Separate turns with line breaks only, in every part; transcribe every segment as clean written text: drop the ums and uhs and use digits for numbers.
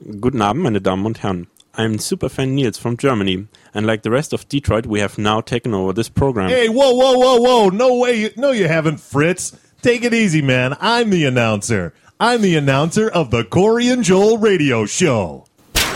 Guten Abend, meine Damen und Herren. I'm Superfan Niels from Germany, and like the rest of Detroit, we have now taken over this program.
Hey, whoa. No way. No, you haven't, Fritz. Take it easy, man. I'm the announcer. I'm the announcer of the Corey and Joel radio show.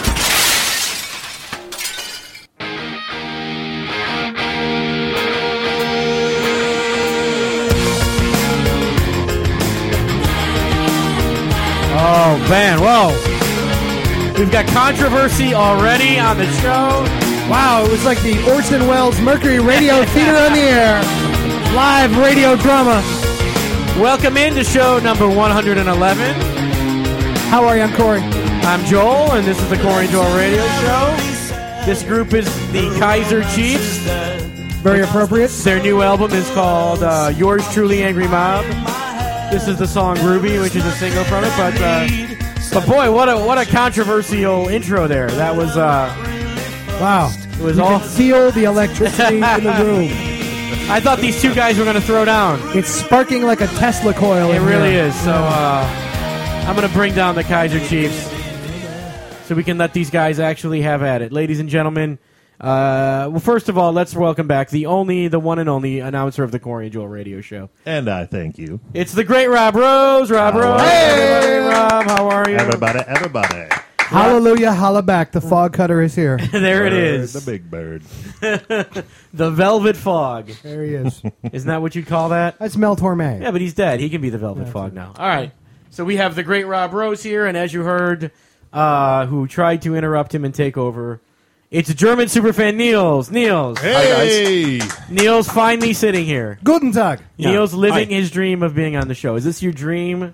Oh, man, whoa. We've got controversy already on the show.
Wow, it was like the Orson Welles Mercury Radio Theater on the Air. Live radio drama.
Welcome into show number 111.
How are you? I'm Corey.
I'm Joel, and this is the Corey and Joel Radio Show. This group is the Kaiser Chiefs.
Very appropriate.
Their new album is called Yours Truly, Angry Mob. This is the song Ruby, which is a single from it, but boy, what a controversial intro there. That was
wow.
It was
you
all
can feel the electricity in the room.
I thought these two guys were going to throw down.
It's sparking like a Tesla coil.
It really is. So I'm going to bring down the Kaiser Chiefs so we can let these guys actually have at it, ladies and gentlemen. Well, first of all, let's welcome back the one and only announcer of the Corey and Joel Radio Show.
And I thank you.
It's the great Rob Rose. Rob Rose.
Hey,
Rob, how are you?
Everybody.
Hallelujah, holla back. The fog cutter is here.
There it is.
The big bird.
The Velvet Fog.
There he is.
Isn't that what you'd call that?
That's Mel Torme.
Yeah, but he's dead. He can be the Velvet Fog now. All right. So we have the great Rob Rose here, and as you heard, who tried to interrupt him and take over, it's German superfan Niels. Niels.
Hey!
Hi, guys. Niels finally sitting here.
Guten Tag.
Yeah.
Niels living
Hi.
his dream of being on the show. Is this your dream?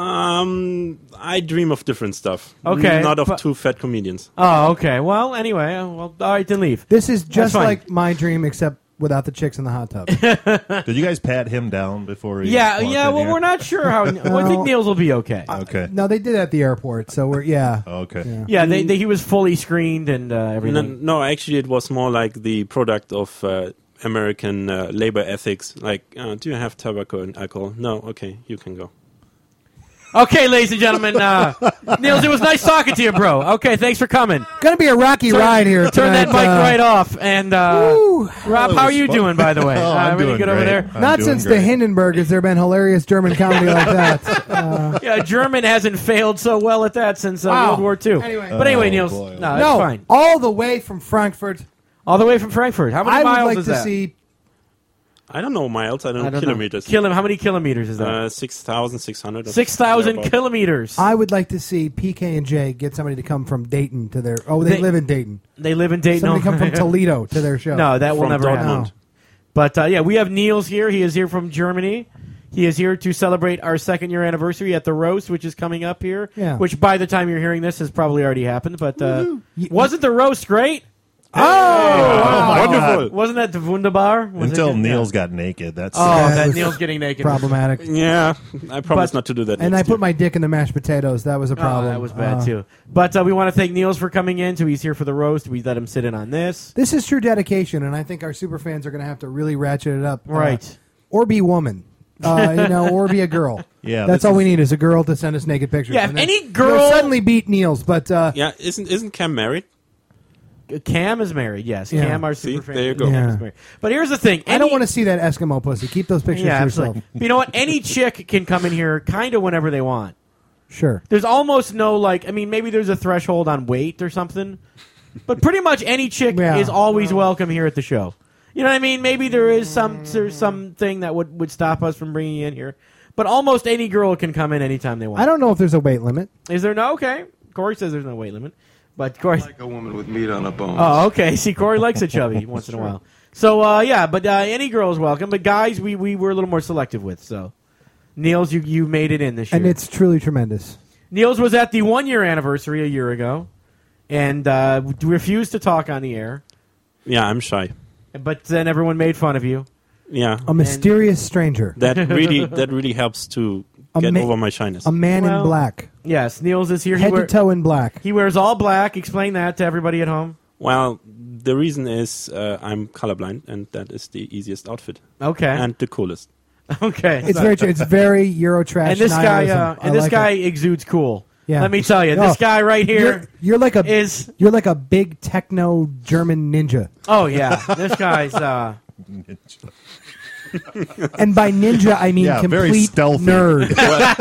I dream of different stuff.
Okay,
Not of two fat comedians.
Oh, okay. Well, anyway, all right, then leave.
This is just
fine.
like my dream, except without the chicks in the hot tub.
Did you guys pat him down before he
Yeah.
walked in
Well,
here?
we're not sure how. Well, I think Niels will be okay.
Okay.
No, they did at the airport, so we're, yeah.
Okay.
Yeah, he was fully screened and everything.
No, actually, it was more like the product of American labor ethics. Like, do you have tobacco and alcohol? No, okay, you can go.
Okay, ladies and gentlemen, Niels, it was nice talking to you, bro. Okay, thanks for coming.
Gonna be a rocky ride here
Turn
tonight.
that mic right off. And Rob, how are you doing, by the way?
I'm
Everything
doing
good over
great.
there?
I'm
Not
doing
since
great.
the Hindenburg has there been hilarious German comedy like that.
Yeah, German hasn't failed so well at that since
Wow.
World War II.
Anyway.
But anyway,
Oh,
Niels,
boy.
no, that's
No,
fine.
all the way from Frankfurt.
All the way from Frankfurt. How many
I
miles
would like
is
to
that?
see.
I don't know miles, I don't know
I don't
kilometers.
know. How many kilometers is that?
6,600.
6,000 kilometers.
I would like to see PK and J get somebody to come from Dayton to their. Oh, they live in Dayton.
They live in Dayton.
Somebody come from Toledo to their show.
No, that will
From
never
Dortmund.
happen.
No.
But yeah, we have Niels here. He is here from Germany. He is here to celebrate our second-year anniversary at the roast, which is coming up here.
Yeah.
Which by the time you're hearing this has probably already happened. But wasn't the roast great?
Wonderful.
Wasn't that wunderbar? Was
Until
it?
Niels got naked. That's
Oh,
Yeah, it
that
was
Niels getting naked.
Problematic.
Yeah, I promise
But-
not to do that
And I
next
put
year.
my dick in the mashed potatoes. That was a
Oh,
problem.
that was bad too. But we want to thank Niels for coming in. So he's here for the roast. We let him sit in on this.
This is true dedication, and I think our super fans are going to have to really ratchet it up.
Right.
Or be woman. Or be a girl.
Yeah,
That's
this
all
is-
we need is a girl to send us naked pictures.
Yeah, if
And then
any
you'll
girl-
suddenly beat Niels, but
Yeah, isn't Cam married?
Cam is married. Yes,
Yeah.
Cam, our
See,
super fan.
there you go.
Cam
Yeah.
is married. But here's the thing.
I don't want to see that Eskimo pussy. Keep those pictures
Yeah,
to yourself.
absolutely. You know what? Any chick can come in here kind of whenever they want.
Sure.
There's almost no maybe there's a threshold on weight or something, but pretty much any chick
Yeah.
is always welcome here at the show. You know what I mean? Maybe there's something that would stop us from bringing you in here, but almost any girl can come in anytime they want.
I don't know if there's a weight limit.
Is there no? Okay, Corey says there's no weight limit, but Corey.
Like a woman with meat on her bones.
Oh, okay. See, Corey likes a chubby once in a while. So but any girl is welcome. But guys, we were a little more selective with. So, Niels, you made it in this year.
And it's truly tremendous.
Niels was at the 1-year anniversary a year ago, and refused to talk on the air.
Yeah, I'm shy.
But then everyone made fun of you.
Yeah,
A mysterious stranger.
that really helps to get over my shyness.
A man
Well,
in black.
Yes, Niels is here.
Head to toe in black.
He wears all black. Explain that to everybody at home.
Well, the reason is I'm colorblind, and that is the easiest outfit
Okay.
and the coolest.
Okay.
It's very true. It's very Eurotrash.
And this
nihilism.
guy,
I like
guy
it.
exudes cool.
Yeah.
Let me tell you, this guy right here
You're like a
is.
you're like a big techno German ninja.
Oh yeah, this guy's.
And by ninja, I mean
Yeah, very
complete
stealthy.
nerd.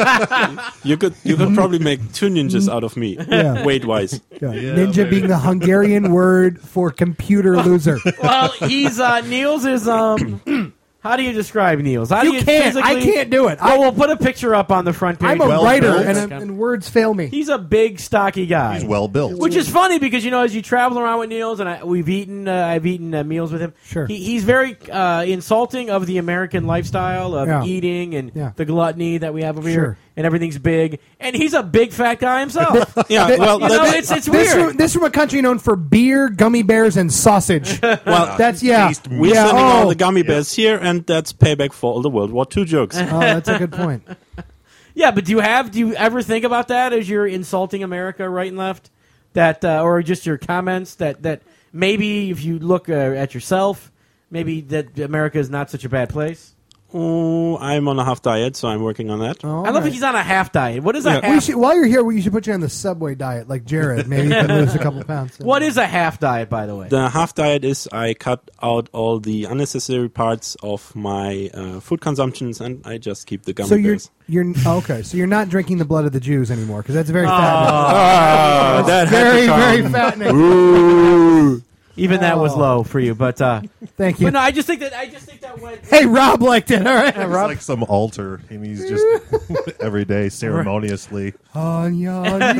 You could probably make 2 ninjas out of me,
Yeah.
weight wise.
Yeah. Ninja being the Hungarian word for computer loser.
Well, he's Niels is. How do you describe Niels? How do
You can't. I
physically-
can't do it.
Well, we'll put a picture up on the front page.
I'm a
Well
writer,
built.
and words fail me.
He's a big, stocky guy.
He's well built.
Which is funny because as you travel around with Niels, and I've eaten meals with him.
Sure.
He's very insulting of the American lifestyle of
Yeah.
eating and
Yeah.
the gluttony that we have over
Sure.
here, and everything's big. And he's a big fat guy himself.
Yeah, well,
You know,
that-
it's weird.
This from a country known for beer, gummy bears, and sausage.
well,
That's
Taste
we're
yeah.
sending all
Oh,
the gummy bears here, and that's payback for all the World War II jokes.
oh, that's a good point.
Yeah, but do you ever think about that as you're insulting America right and left? That or just your comments that maybe if you look at yourself, maybe that America is not such a bad place.
Oh, I'm on a half diet, so I'm working on that.
Oh,
I love that he's on a half diet. What is a
Yeah.
half?
while you're here, we should put you on the Subway diet, like Jared. Maybe you can lose a couple pounds.
What is a half diet, by the way?
The half diet is I cut out all the unnecessary parts of my food consumptions, and I just keep the gummy
So
bears.
okay. So you're not drinking the blood of the Jews anymore because that's very fattening.
Ah, that had
Very
to come.
very fattening.
Even that was
Oh.
low for you, but
Thank you.
but no, I just think that went.
Hey, Rob liked it. All right.
It's like some altar, and he's just every day ceremoniously.
Oh, yeah,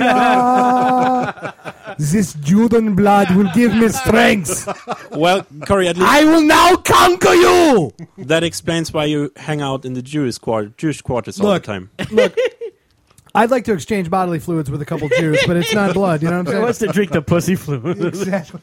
yeah. This Judan blood will give me strength.
Well, Corey, at least
I will now conquer you.
that explains why you hang out in the Jewish quarters all
Look.
the time.
Look, I'd like to exchange bodily fluids with a couple Jews, but it's not blood. You know what
He
I'm
wants
saying?
to drink the pussy fluid.
Exactly.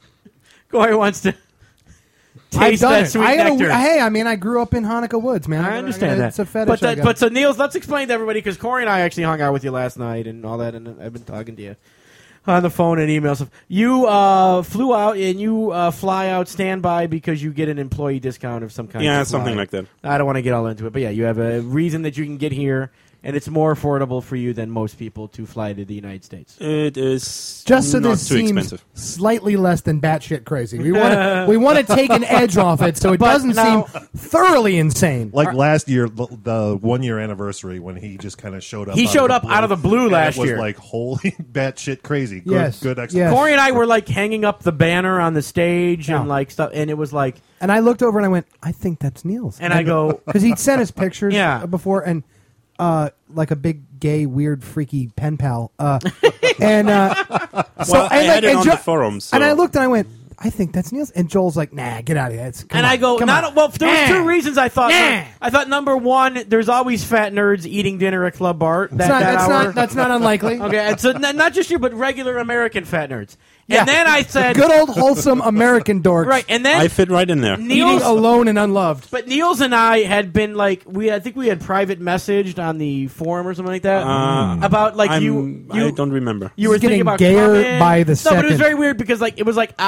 Corey wants to
I've
taste
done
that
it.
sweet
I
nectar.
I grew up in Hanukkah Woods, man.
I understand that.
It's a fetish.
But
I got.
but so Niels, let's explain to everybody because Corey and I actually hung out with you last night and all that, and I've been talking to you on the phone and email stuff. You flew out and you fly out standby because you get an employee discount of some kind.
Yeah,
to fly.
something like that.
I don't want to get all into it, but yeah, you have a reason that you can get here, and it's more affordable for you than most people to fly to the United States.
It is
just so
not
this
too
seems
expensive.
slightly less than batshit crazy. We want to take an edge off it so it
But
doesn't
now-
seem thoroughly insane.
Like last year, the 1 year anniversary when he just kind of showed up.
He showed up out of the blue
and
last
it was
year.
like holy batshit crazy. Good,
Yes.
good
Yes.
explanation.
Corey and I were like hanging up the banner on the stage and
Yeah.
like stuff, and it was like,
And I looked over and I went, I think that's Niels.
and I go,
Because he'd sent us pictures
Yeah.
before, and like a big, gay, weird, freaky pen pal. And
Well, I had it on the forums. So.
And I looked and I went, I think that's Niels. And Joel's like, nah, get out of here.
and I go, well, there was two reasons I thought.
Nah.
I thought number one, there's always fat nerds eating dinner at Club Bar.
That's not unlikely.
Okay, and so not just you, but regular American fat nerds.
Yeah.
And then I said,
Good old wholesome American dorks.
right, and then
I fit right in there.
Eating
Niels,
alone and unloved.
but Niels and I had been like, I think we had private messaged on the forum or something like that about like
I
you
don't remember.
You were
He's getting
thinking about
gayer
coming.
by the
No, but it was
second.
very weird because like it was like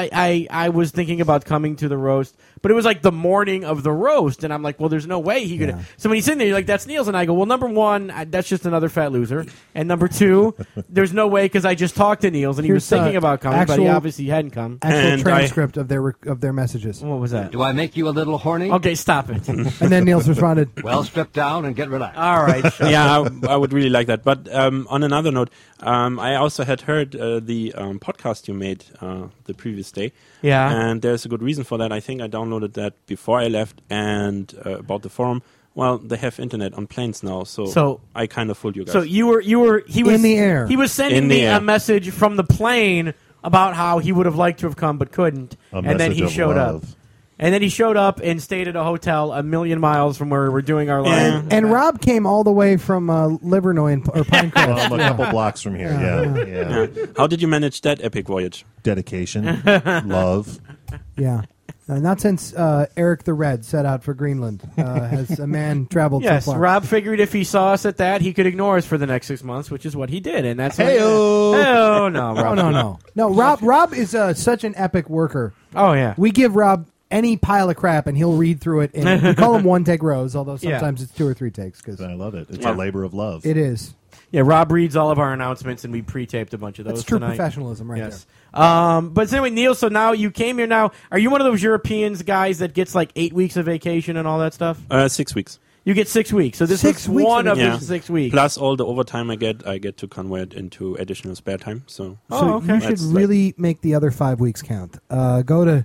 I was thinking about coming to the roast, but it was like the morning of the roast, and I'm like, well, there's no way he could.
Yeah.
So when he's sitting there, you're like, that's Niels, and I go, well, number one, that's just another fat loser, and number two, there's no way because I just talked to Niels and he was
Here's,
thinking about coming, but he
actual-
obviously hadn't come.
Actual
And
transcript of their messages.
What was that?
Do I make you a little horny?
Okay, stop it.
And then Niels responded,
Well, strip down and get relaxed.
All right.
Yeah, I would really like that. But on another note, I also had heard the podcast you made the previous day.
Yeah.
And there's a good reason for that. I think I downloaded that before I left. And about the forum, well, they have internet on planes now, so I kind of fooled you guys.
So he was
In the air.
He was sending
In the
me
air.
a message from the plane about how he would have liked to have come but couldn't, and then
message
he
of
showed up.
love.
And then he showed up and stayed at a hotel a million miles from where we're doing our live.
and Rob came all the way from Livernois or Pinecrest.
I'm a couple blocks from here. Yeah.
Yeah. How did you manage that epic voyage?
Dedication, love.
Yeah. Not since Eric the Red set out for Greenland has a man traveled
Yes,
so far.
Rob figured if he saw us at that, he could ignore us for the next 6 months, which is what he did, and that's
Hey-o.
Oh no, Rob.
No. Rob is such an epic worker.
Oh yeah.
We give Rob any pile of crap and he'll read through it. And we call him one take Rose, although
Yeah.
sometimes it's 2 or 3 takes because
I love it. It's
Yeah.
a labor of love.
it is.
Yeah, Rob reads all of our announcements, and we pre-taped a bunch of those.
That's true
tonight.
professionalism, right
Yes. But anyway, Neil. So now you came here. Now, are you one of those Europeans guys that gets like 8 weeks of vacation and all that stuff?
6 weeks.
You get 6 weeks. So this
6
is
weeks
one
of
of
Yeah.
the 6 weeks.
Plus all the overtime I get to convert into additional spare time. So
Oh, okay.
You should
That's like-
really make the other 5 weeks count. Go to,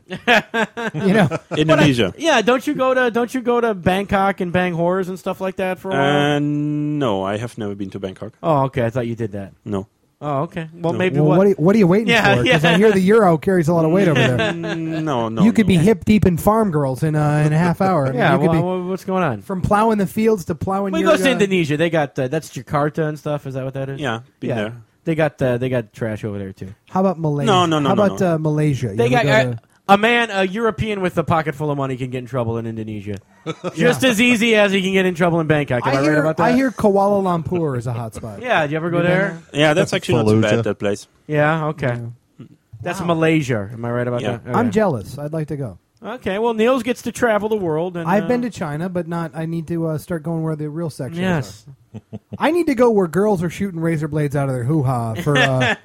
Indonesia.
Yeah, don't you go to Bangkok and bang whores and stuff like that for a while?
No, I have never been to Bangkok.
Oh, okay. I thought you did that.
No.
Oh, okay. Well,
No.
maybe
well, what are you waiting
Yeah,
for? Because
yeah.
I hear the euro carries a lot of weight over there.
No.
You could be
no.
hip deep in farm girls in a half hour. I mean,
Yeah.
you could be
What's going on?
from plowing the fields to plowing
We
your.
go to Indonesia. They got that's Jakarta and stuff. Is that what that is?
Yeah, been there.
They got trash over there too.
How about Malaysia?
No,
How about
no.
Malaysia? You
They
ever
got
go to-
a European with a pocket full of money can get in trouble in Indonesia, just as easy as he can get in trouble in Bangkok. Am I, right about that?
I hear Kuala Lumpur is a hot spot.
Yeah, did you ever go there?
Yeah, that's actually not so
Fallujah.
bad, that place.
Yeah. Okay. That's Malaysia. Am I right about
Yeah.
that? Okay.
I'm jealous. I'd like to go.
Okay. Well, Niels gets to travel the world, and
I've been to China, but not. I need to start going where the real sex shows
Yes.
are. I need to go where girls are shooting razor blades out of their hoo-ha for like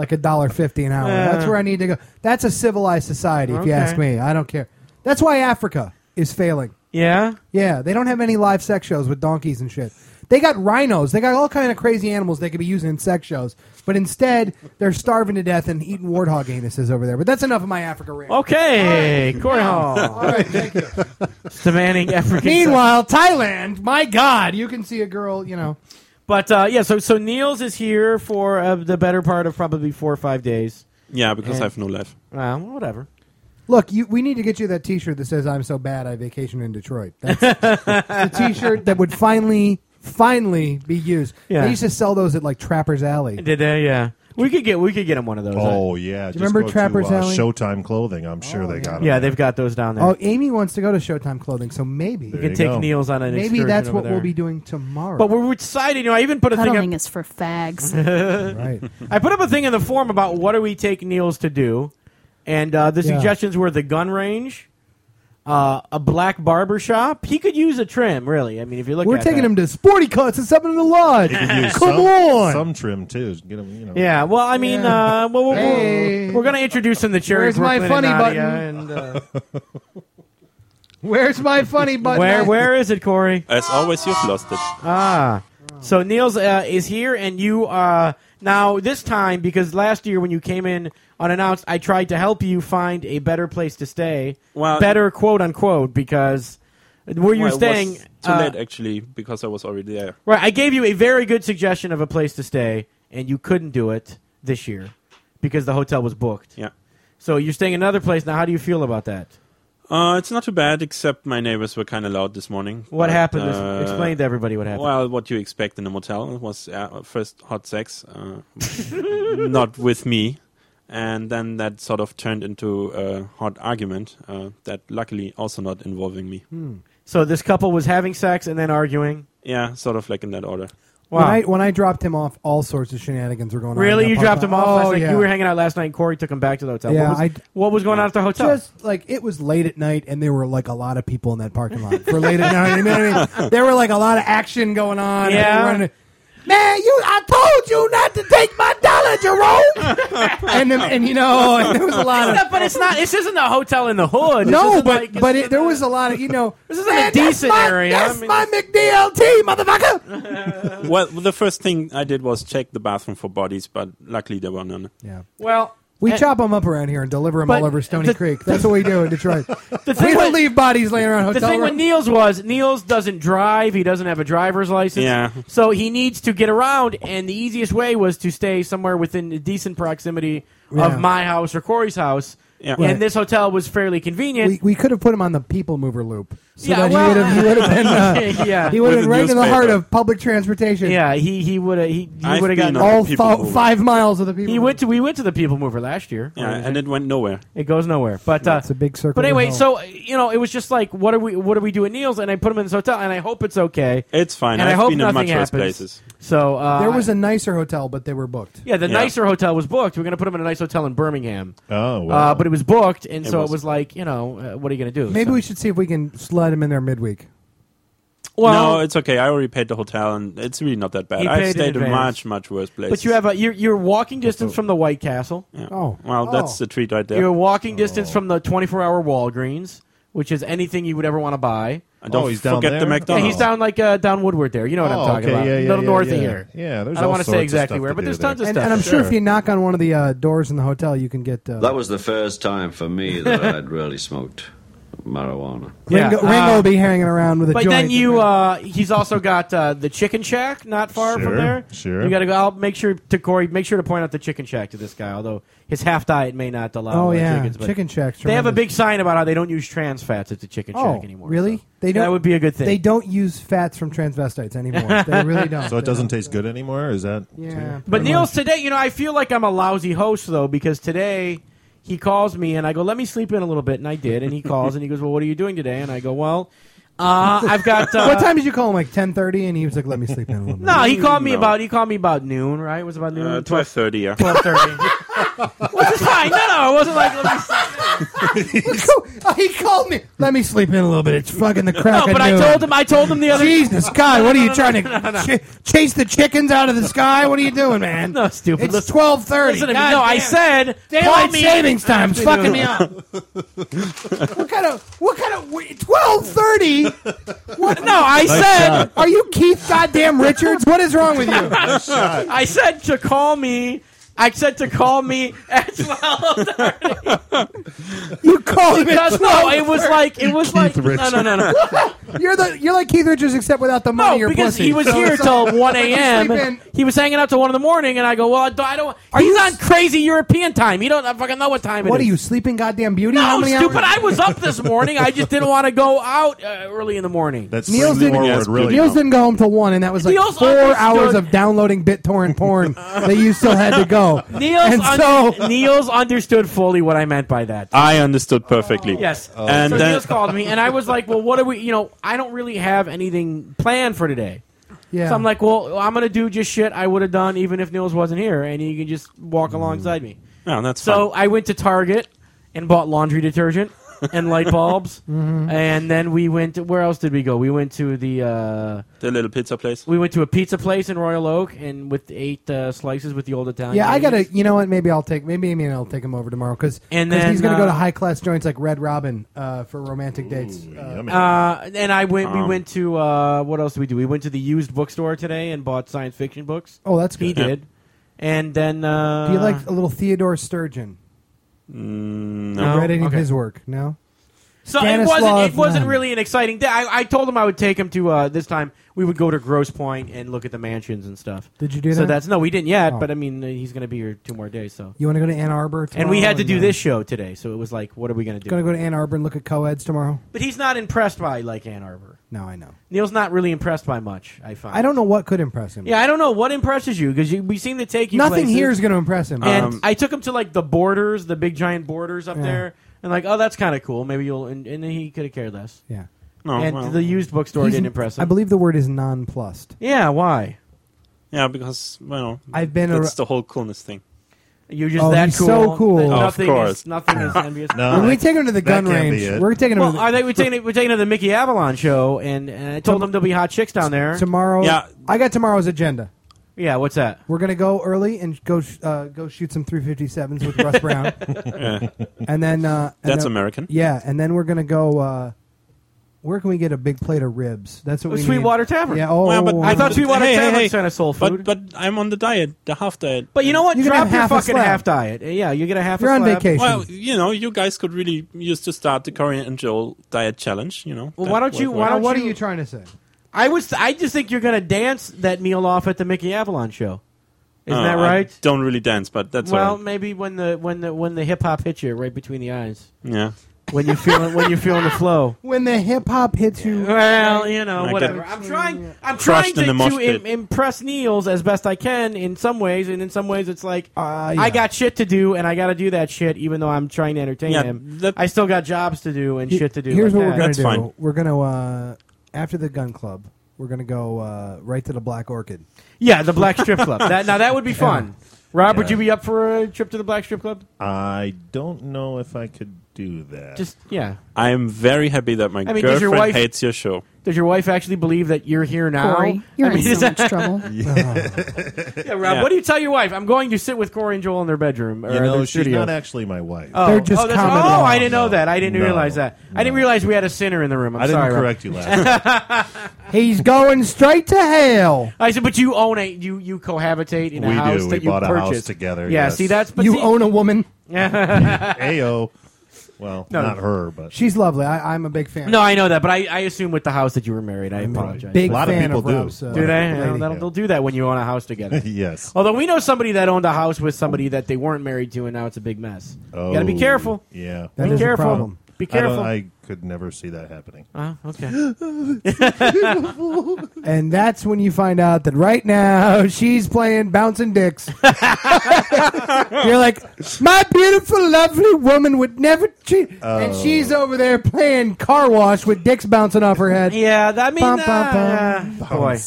$1.50 an hour. That's where I need to go. That's a civilized society, if you
Okay.
ask me. I don't care. That's why Africa is failing.
Yeah.
Yeah, they don't have any live sex shows with donkeys and shit. They got rhinos. They got all kind of crazy animals they could be using in sex shows. But instead, they're starving to death and eating warthog anuses over there. But that's enough of my Africa rant.
Okay. Corey Hall.
All right, thank you.
Demanding African.
Meanwhile, Thailand, my God, you can see a girl, you know.
But yeah, so Niels is here for the better part of probably 4 or 5 days.
Yeah, because
And-
I have no life.
Well, whatever.
Look, we need to get you that T-shirt that says "I'm so bad I vacation in Detroit." That's the T-shirt that would finally be used.
Yeah.
They used to sell those at like Trapper's Alley.
Did they? Yeah. We could get him one of those.
Oh, yeah.
Do you remember
go
Trapper's
to,
Alley?
Showtime Clothing. I'm sure they got them.
Yeah, they've got those down there.
Oh, Amy wants to go to Showtime Clothing, so maybe
we
There
can
you
take
go.
Niels on an
maybe
excursion
that's
over
what
there.
we'll be doing tomorrow.
But we're excited. You know, I even put a thing
Cuddling
up.
is for fags.
right.
I put up a thing in the forum about what do we take Niels to do, and the suggestions were the gun range, a black barber shop. He could use a trim, really. I mean, if you look,
We're
at
taking
that.
him to Sporty Cuts and something in the lodge.
You could use
Come on.
some trim, too. Get them, you know.
Yeah, well, I mean,
Yeah.
we're going to introduce him to Cherry
Where's my
Brooklyn
funny
and Nadia,
Where's my funny
and
button?
where is it, Corey?
As always, you've lost it.
So Niels is here, and you now this time because last year when you came in unannounced, I tried to help you find a better place to stay.
Well,
better quote unquote because where you're
Well, it
staying.
was too late, actually, because I was already there.
Right, I gave you a very good suggestion of a place to stay, and you couldn't do it this year because the hotel was booked.
Yeah.
So you're staying in another place now. How do you feel about that?
It's not too bad, except my neighbors were kind of loud this morning.
What
But,
happened? Explain to everybody what happened.
Well, what you expect in a motel. It was first hot sex, not with me. And then that sort of turned into a hot argument that luckily also not involving me.
So this couple was having sex and then arguing.
Yeah, sort of like in that order.
Wow.
When I dropped him off, all sorts of shenanigans were going on.
Really?
in
You
that
dropped him
apartment.
off last
Oh,
night?
yeah.
You were hanging out last night and Corey took him back to the hotel.
Yeah,
what was going on at the hotel?
Just like it was late at night, and there were like a lot of people in that parking lot for late at night. You know what I mean? There were like a lot of action going on.
Yeah.
And man, I told you not to take my dollar, Jerome. and you know, and there was a lot of.
But it's not. This isn't a hotel in the hood. This
No,
isn't
but
like-
there was a lot of, you know.
This isn't a decent area.
That's
I mean-
my McDLT, motherfucker.
Well, the first thing I did was check the bathroom for bodies, but luckily there were none.
Yeah.
well,
We
eh,
chop them up around here and deliver them
But
all over Stony
the-
Creek. That's what we do in Detroit.
the
We
thing
don't
with,
leave bodies laying around
the
hotel
thing with
rooms.
Niels doesn't drive. He doesn't have a driver's license.
Yeah.
So he needs to get around, and the easiest way was to stay somewhere within decent proximity
Yeah.
of my house or Corey's house.
Yeah.
And
Right.
this hotel was fairly convenient.
We could have put him on the people mover loop. So
Yeah,
that
well-
he would have been
yeah.
he would have
With
been
a
right in the heart
newspaper.
of public transportation.
Yeah, he would have he
I've
would have
been
gotten
on-
All
People mover.
5 miles of the people.
we went to the People Mover last year.
Yeah, and it went nowhere.
It goes nowhere. But
It's a big circle.
but
to
anyway,
hell.
so it was just like what do we do at Niels? And I put him in this hotel, and I hope it's okay.
It's fine.
And I
I've
hope
been in
nothing
much worse
happens.
places.
So
there was a nicer hotel, but they were booked.
the
Yeah.
nicer hotel was booked. We're going to put him in a nice hotel in Birmingham.
Oh, wow.
But it was booked, and
It
so
was.
it was like what are you going to do?
Maybe
So-
we should see if we can slide him in there midweek.
Well,
no, it's okay. I already paid the hotel, and it's really not that bad.
You
I've
paid in
stayed in
advance.
much worse places.
but you have you're walking distance from the White Castle.
Yeah.
Oh.
Well, that's the treat right there.
You're walking distance from the 24-hour Walgreens, which is anything you would ever want to buy.
And don't
he's down
forget the
there?
Yeah,
McDonald's.
he's down down Woodward there. You know what I'm talking about.
Yeah,
Little north of here.
Yeah, there's
I don't
all
want to say
sorts of
exactly
stuff
where,
to
but
do
there's
there.
tons of
And,
stuff.
and I'm sure if you knock on one of the doors in the hotel, you can get
That was the first time for me that I'd really smoked marijuana.
Yeah.
Ringo will be hanging around with a
But
joint.
then he's also got the Chicken Shack not far from
Sure,
there.
sure.
You got to go. I'll make sure to point out the Chicken Shack to this guy, although his half diet may not allow
Oh yeah,
chickens. But
Chicken Shack's
they have a
tremendous.
big sign about how they don't use trans fats at the Chicken Shack anymore.
Really?
so
They don't.
That would be a good thing.
They don't use fats from transvestites anymore. They really don't.
So it
They
doesn't
don't.
taste good anymore? Is that...
Yeah.
But
pretty
Niels,
much.
today, I feel like I'm a lousy host, though, because today he calls me and I go, let me sleep in a little bit, and I did. And he calls and he goes, well, what are you doing today? And I go, well, I've got.
What time did you call him? Like 10:30, and he was like, "Let me sleep in a little bit."
No, he called me about noon, right? It was about noon.
12:30. Yeah.
12:30. Which is fine. No, it wasn't like. Let me
He called me. Let me sleep in a little bit. It's fucking the crack.
No, but
of noon.
I told him the other.
Jesus God, what are you trying to chase the chickens out of the sky? What are you doing, man?
No, stupid.
It's 12:30.
Listen to me. No, I said
daylight
call me
savings time's fucking me up. What kind of 12:30? What?
No, I said.
Are you Keith goddamn Richards? What is wrong with you?
I said to call me. I said to call me at 12:30.
You called him
Because
at
no, it was like no.
You're like Keith Richards except without the money.
No,
or
because
pussy.
he was here till 1 a.m.
Sleep in.
He was hanging out till 1 in the morning, and I go, well, I don't. He's on crazy European time. He don't fucking know what time it is.
What are you, sleeping goddamn beauty? How
No,
many
stupid.
hours?
I was up this morning. I just didn't want to go out early in the morning.
That's
Niels
bringing
didn't-
forward, really.
Niels didn't go home till 1, and that was like
Niels
4
understood-
hours of downloading BitTorrent porn that you still had to go.
Niels understood fully what I meant by that.
I understood perfectly.
Yes.
And
so
then-
Niels called me, and I was like, well, what are we, I don't really have anything planned for today.
Yeah.
So I'm like, well, I'm going to do just shit I would have done even if Niels wasn't here, and he can just walk alongside me.
Yeah, that's
So
fine.
I went to Target and bought laundry detergent and light bulbs, and then we went to, where else did we go? We went to
The little pizza place.
we went to a pizza place in Royal Oak, and with 8 slices with the old Italian.
Yeah, I
ladies.
gotta. You know what? Maybe I'll take him over tomorrow because
And then,
he's gonna go to high class joints like Red Robin for romantic dates.
Yummy.
And I went. We went to what else did we do? We went to the used bookstore today and bought science fiction books.
Oh, that's good.
He did. And then
Do you like a little Theodore Sturgeon?
No.
No.
Read any of
Okay.
his work? No.
So
Stanislav
it wasn't
Lem.
really an exciting day. I told him I would take him to this time we would go to Grosse Pointe and look at the mansions and stuff.
Did you do
So
that?
we didn't yet,
Oh.
but I mean he's going to be here 2 more days. So
You want to go to Ann Arbor tomorrow?
and we had to do this show today, so it was like, what are we going to do?
Going to go to Ann Arbor and look at co-eds tomorrow?
But he's not impressed by like Ann Arbor.
No, I know.
Neil's not really impressed by much. I find.
I don't know what could impress him.
Yeah, I don't know what impresses you because we seem to take you.
Nothing
places.
here is going to impress him.
And I took him to like the borders, the big giant borders up
Yeah.
there, and like, oh, that's kind of cool. Maybe you'll. And then he could have cared less.
yeah.
No,
and
well,
the used bookstore
He's-
didn't impress him.
I believe the word is nonplussed.
Yeah, why?
yeah, because
I've been
that's the whole coolness thing.
You're just
Oh,
that
he's
cool.
so cool.
that
Oh,
of
nothing
course.
nothing is envious.
No.
when we take him to the gun
that can't
range,
be it.
we're taking him
Well,
to
we're taking him to the Mickey Avalon show, and I told him there'll be hot chicks down there.
tomorrow.
Yeah.
I got tomorrow's agenda.
Yeah, what's that?
We're gonna go early and go shoot some 357s with Russ Brown,
Yeah,
and then
that's American.
Yeah, and then we're gonna go. Where can we get a big plate of ribs? That's what we need.
Sweetwater Tavern.
Yeah. Oh,
Well, but
I thought Sweetwater
Hey, hey,
Tavern
hey.
kind of soul food.
But I'm on the diet, the half diet.
But you know what?
You can
Drop
have
your
half a
fucking
slab.
half diet. Yeah, you get a half.
You're
a
on
slab.
vacation.
Well, you guys could really use to start the Korean and Joel diet challenge.
Well,
That
why don't you-
would
why
work.
don't
what
you-
are you trying to say?
I just think you're gonna dance that meal off at the Mickey Avalon show. Isn't that
I
right?
don't really dance, but that's
Well,
all right.
maybe when the hip hop hits you right between the eyes,
Yeah.
when you're feeling the flow.
When the hip hop hits you,
Well,
I
whatever.
get-
I'm trying
Crushed in the mosh
to
pit.
impress Niels as best I can in some ways, and in some ways it's like
yeah.
I got shit to do, and I got to do that shit, even though I'm trying to entertain
Yeah,
him.
that-
I still got jobs to do and shit to do.
Here's
like
what
that.
we're gonna
That's
do.
fine.
We're gonna after the gun club, we're gonna go right to the Black Orchid.
Yeah, the Black Strip Club. That would be fun. Rob, would you be up for a trip to the Black Strip Club?
I don't know if I could do that.
Just, yeah.
I am very happy that my
mean, does your
girlfriend
wife-
hates your show.
Does your wife actually believe that you're here now?
Corey, you're in
is
so
that-
much trouble.
Yeah, Rob,
Yeah.
what do you tell your wife? I'm going to sit with Corey and Joel in their bedroom. Or
You know,
their
she's
studio.
not actually my wife.
Oh,
They're just
that's-
commenting
oh,
on
I
it.
didn't know that. I didn't
No.
realize that. I didn't realize we had a sinner in the room. I'm
I didn't
sorry, Rob.
correct you last time.
He's going straight to hell.
I said, but you own you cohabitate in a
We
house
do.
that
We
you
bought a
purchased
house together,
Yeah,
yes.
see that's but
You
see,
own a woman.
Ayo. Well,
No.
not her, but
She's lovely. I'm a big fan.
No, I know that, but I assume with the house that you were married. I apologize.
Big
A lot of
fan
people do.
Rob's,
do they?
lady.
They'll do that when you own a house together.
yes.
Although we know somebody that owned a house with somebody that they weren't married to, and now it's a big mess. You got to be
Oh,
careful.
Yeah.
That
Be
is a
careful.
problem.
Be careful.
I could never see that happening.
Okay.
And that's when you find out that right now she's playing bouncing dicks. You're like, my beautiful, lovely woman would never cheat. And she's over there playing car wash with dicks bouncing off her head.
Yeah, that means.
Bum, bum, bum.
Boy.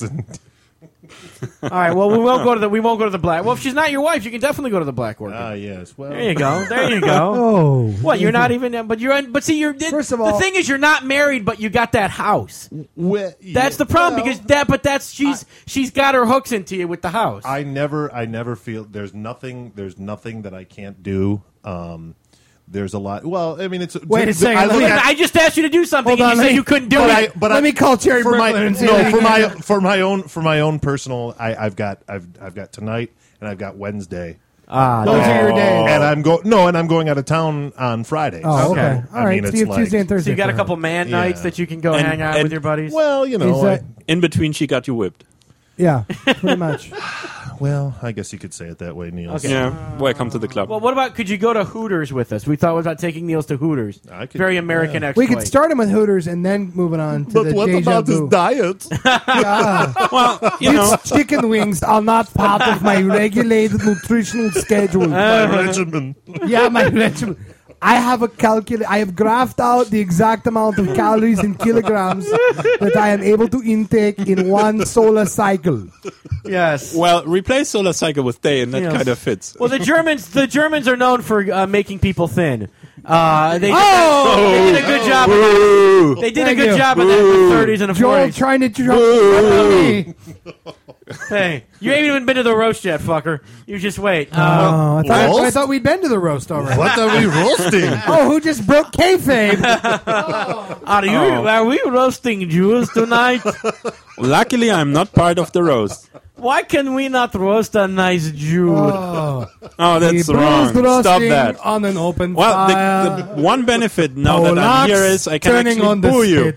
All right. Well, we won't go to the black. Well, if she's not your wife, you can definitely go to the Black Orchid.
Ah, yes. Well,
There you go. There you go.
Oh.
What? You're not even. But you're. But see, you're.
First of
the
all-
thing is, you're not married, but you got that house. That's the problem because that. But that's she's got her hooks into you with the house.
I never feel there's nothing that I can't do. There's a lot. Well, I mean, it's
Wait a second,
I
let
look
me-
at-
I just asked you to do something,
Hold
and
on,
you
let
said
me-
you couldn't do
but
it.
Let me call Cherry
for my
Brooklyn and see what he can do.
for my own personal. I've got tonight and I've got Wednesday.
Those are your days.
And I'm going out of town on Friday.
Oh, okay.
Okay.
All right.
mean,
so you
it's
have Tuesday and
like-
Thursday.
So you got a
for
couple
her.
man
Yeah.
nights that you can go
And-
hang out
and-
with your buddies.
Well, you
Is
know.
that-
In between, she got you whipped.
Yeah, pretty much.
Well, I guess you could say it that way, Niels.
Okay.
Yeah, welcome to the club.
Well, what about? Could you go to Hooters with us? We thought about taking Niels to Hooters.
I could-
Very American
yeah.
exploit.
We could start him with Hooters and then moving on to the Deja Vu.
diet?
Yeah.
well, you know,
These chicken wings are not part of my regulated nutritional schedule.
My regimen.
Yeah, my regimen. I have I have graphed out the exact amount of calories in kilograms that I am able to intake in one solar cycle.
Yes.
well, replace Solar Cycle with Day, and that
Yes.
kind of fits.
Well, the Germans are known for making people thin. They did a good job. They did a
Thank
good
you.
job of that in the 30s and the
Joel
40s.
trying to drop me.
Hey, you ain't even been to the roast yet, fucker. You just wait.
Oh, I
Roast?
thought we'd been to the roast already.
What are we roasting?
Oh, who just broke kayfabe?
Are we roasting Jews tonight?
Luckily, I'm not part of the roast.
Why can we not roast a nice Jew?
Oh,
The
that's wrong.
bruised
Stop
roasting
that.
on an open
Well,
fire.
the one benefit now that I'm here is I can
turning
actually
on the
boo you.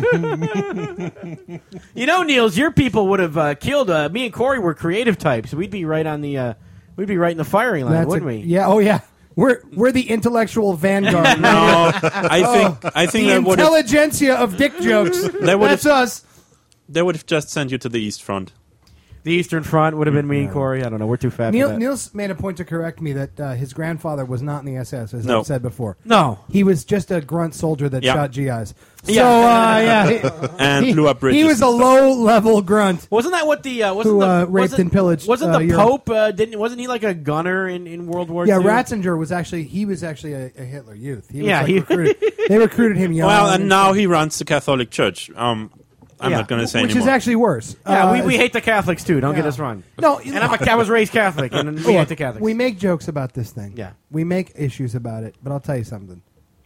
spit.
You know, Niels, your people would have killed. Me and Corey were creative types. We'd be right on the. We'd be right in the firing line,
That's
wouldn't we?
Yeah. Oh, yeah. We're the intellectual vanguard.
No, I think
The
that would have,
intelligentsia of dick jokes.
That would've-
That's us.
they would have just sent you to the East Front.
The Eastern Front would have been me and Corey. I don't know. We're too fat for that.
Niels made a point to correct me that his grandfather was not in the SS, as
No.
I've said before.
No.
He was just a grunt soldier that
Yeah.
shot GIs. So,
Yeah.
And blew up bridges
he was a
and stuff.
low-level grunt.
Wasn't that what the wasn't
Who,
the
raped
wasn't-
and pillaged,
Wasn't the
Europe.
Pope wasn't he like a gunner in World War
Yeah,
II?
Ratzinger was actually a Hitler youth. He was
Yeah, he-
they recruited him young.
Well, and now he runs the Catholic Church. I'm
Yeah.
not going to say
which
anymore.
is actually worse.
Yeah, we hate the Catholics too. Don't get
yeah.
us wrong.
No,
And I was raised Catholic, and we hate the Catholics.
We make jokes about this thing.
Yeah.
We make issues about it, but I'll tell you something.